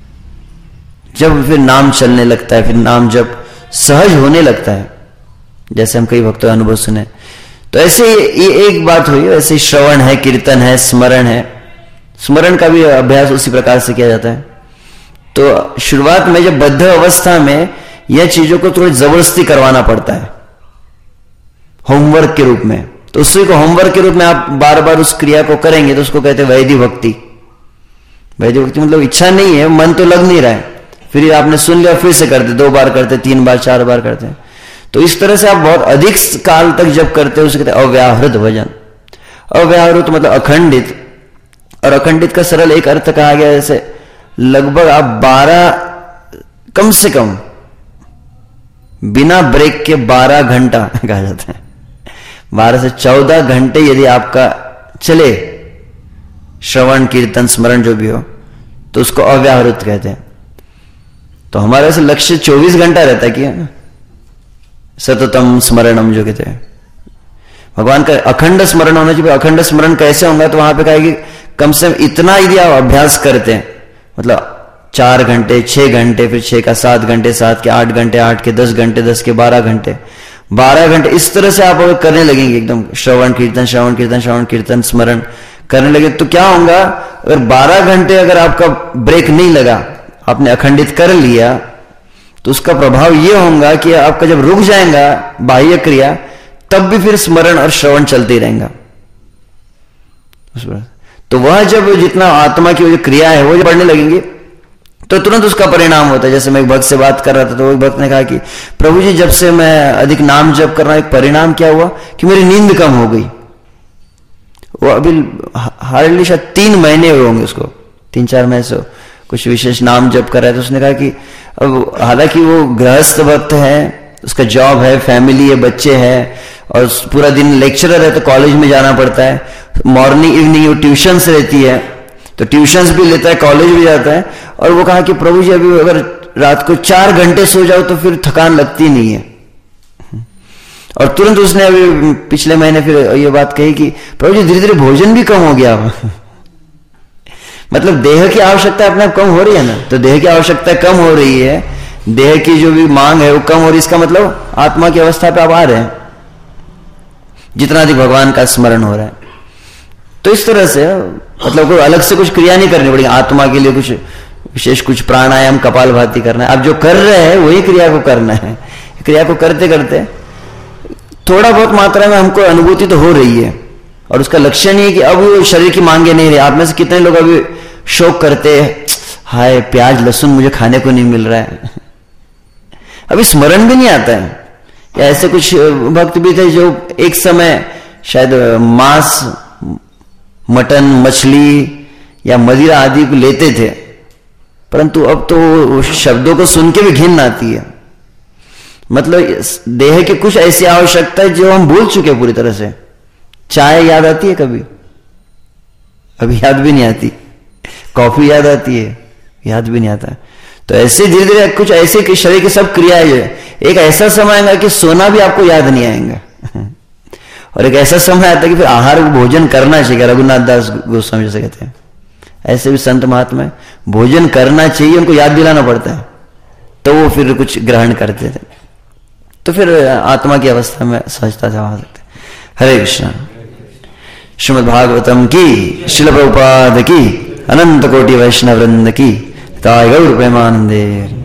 जब फिर नाम चलने लगता है, फिर नाम जब सहज होने लगता है, जैसे हम कई भक्तों अनुभव सुने। तो ऐसे ये एक बात हुई, ऐसे श्रवण है, कीर्तन है, स्मरण है। स्मरण का भी अभ्यास उसी प्रकार से किया जाता है। तो शुरुआत में जब बद्ध अवस्था में यह चीजों को थोड़ी जबरदस्ती करवाना पड़ता है होमवर्क के रूप में, तो उसी को होमवर्क के रूप में आप बार बार उस क्रिया को करेंगे तो उसको कहते हैं वैधि भक्ति। वैधि भक्ति मतलब इच्छा नहीं है, मन तो लग नहीं रहा है, फिर आपने सुन लिया, फिर से करते, दो बार करते, तीन बार, चार बार करते। तो इस तरह से आप बहुत अधिक काल तक जब करते हो उसे कहते हैं अव्याहृत भजन। अव्याहृत मतलब अखंडित, और अखंडित का सरल एक अर्थ कहा गया, जैसे लगभग आप बारह, कम से कम बिना ब्रेक के बारह घंटा कहा जाता है, बारह से चौदह घंटे यदि आपका चले श्रवण कीर्तन स्मरण जो भी हो, तो उसको अव्याहृत कहते हैं। तो हमारा ऐसे लक्ष्य चौबीस घंटा रहता है कि सततम स्मरणम जो कहते हैं, भगवान का अखंड स्मरण होना चाहिए। अखंड स्मरण कैसे होगा, तो वहां पे कहा कि कम से कम इतना यदि आप अभ्यास करते हैं, मतलब चार घंटे, छह घंटे, फिर छह का सात घंटे, सात के आठ घंटे, आठ के दस घंटे, दस के बारह घंटे, बारह घंटे, इस तरह से आप अगर करने लगेंगे एकदम श्रवण कीर्तन श्रवण कीर्तन श्रवण कीर्तन स्मरण करने लगे, तो क्या होगा, अगर बारह घंटे अगर आपका ब्रेक नहीं लगा, आपने अखंडित कर लिया, तो उसका प्रभाव यह होगा कि आपका जब रुक जाएगा बाह्य क्रिया, तब भी फिर स्मरण और श्रवण चलते रहेगा। तो वह जब जितना आत्मा की जो क्रिया है वो जब बढ़ने लगेंगी, तो तुरंत उसका परिणाम होता है। जैसे मैं एक भक्त से बात कर रहा था, तो एक भक्त ने कहा कि प्रभु जी जब से मैं अधिक नाम जप कर रहा हूं, एक परिणाम क्या हुआ कि मेरी नींद कम हो गई। वो अभी हार्डली शायद तीन महीने हुए होंगे उसको, तीन चार महीने से कुछ विशेष नाम जप कर रहा है। तो उसने कहा कि अब हालांकि वो गृहस्थ भक्त है, उसका जॉब है, फैमिली है, बच्चे हैं, और पूरा दिन लेक्चरर है, तो कॉलेज में जाना पड़ता है, मॉर्निंग इवनिंग वो ट्यूशन्स रहती है, तो ट्यूशन्स भी लेता है, कॉलेज भी जाता है। और वो कहा कि प्रभु जी अभी अगर रात को चार घंटे सो जाओ तो फिर थकान लगती नहीं है। और तुरंत उसने अभी पिछले महीने फिर ये बात कही कि प्रभु जी धीरे धीरे भोजन भी कम हो गया। मतलब देह की आवश्यकता अपने आप कम हो रही है ना, तो देह की आवश्यकता कम हो रही है, देह की जो भी मांग है वो कम हो रही, इसका मतलब आत्मा की अवस्था पे आप आ रहे हैं, जितना अधिक भगवान का स्मरण हो रहा है। तो इस तरह से मतलब कोई अलग से कुछ क्रिया नहीं करनी पड़ेगी आत्मा के लिए, कुछ विशेष कुछ प्राणायाम कपालभाति करना है। आप जो कर रहे हैं वही क्रिया को करना है। क्रिया को करते करते थोड़ा बहुत मात्रा में हमको अनुभूति तो हो रही है, और उसका लक्ष्य नहीं है कि अब वो शरीर की मांगे नहीं रही। आप में से कितने लोग अभी शोक करते हैं, हाय प्याज लहसुन मुझे खाने को नहीं मिल रहा है, अभी स्मरण भी नहीं आता है। या ऐसे कुछ भक्त भी थे जो एक समय शायद मांस, मटन, मछली या मदिरा आदि को लेते थे, परंतु अब तो शब्दों को सुन के भी घिन आती है। मतलब देह की कुछ ऐसी आवश्यकता है जो हम भूल चुके पूरी तरह से। चाय याद आती है कभी? अभी याद भी नहीं आती। कॉफी याद आती है? याद भी नहीं आता। तो ऐसे धीरे धीरे कुछ ऐसे कि शरीर की सब क्रियाएं जो है, एक ऐसा समय आएगा कि सोना भी आपको याद नहीं आएगा और एक ऐसा समय आता है कि फिर आहार भोजन करना चाहिए। रघुनाथ दास गोस्वामी जैसे कहते हैं, ऐसे भी संत महात्मा भोजन करना चाहिए, उनको याद दिलाना पड़ता है, तो वो फिर कुछ ग्रहण करते थे। तो फिर आत्मा की अवस्था में सहजता से आ सकते। हरे कृष्ण। श्रीमद् भागवतम की, श्रील प्रभुपाद की, अनंत कोटि वैष्णव वृंद की, ताय गौर प्रेमानंदे।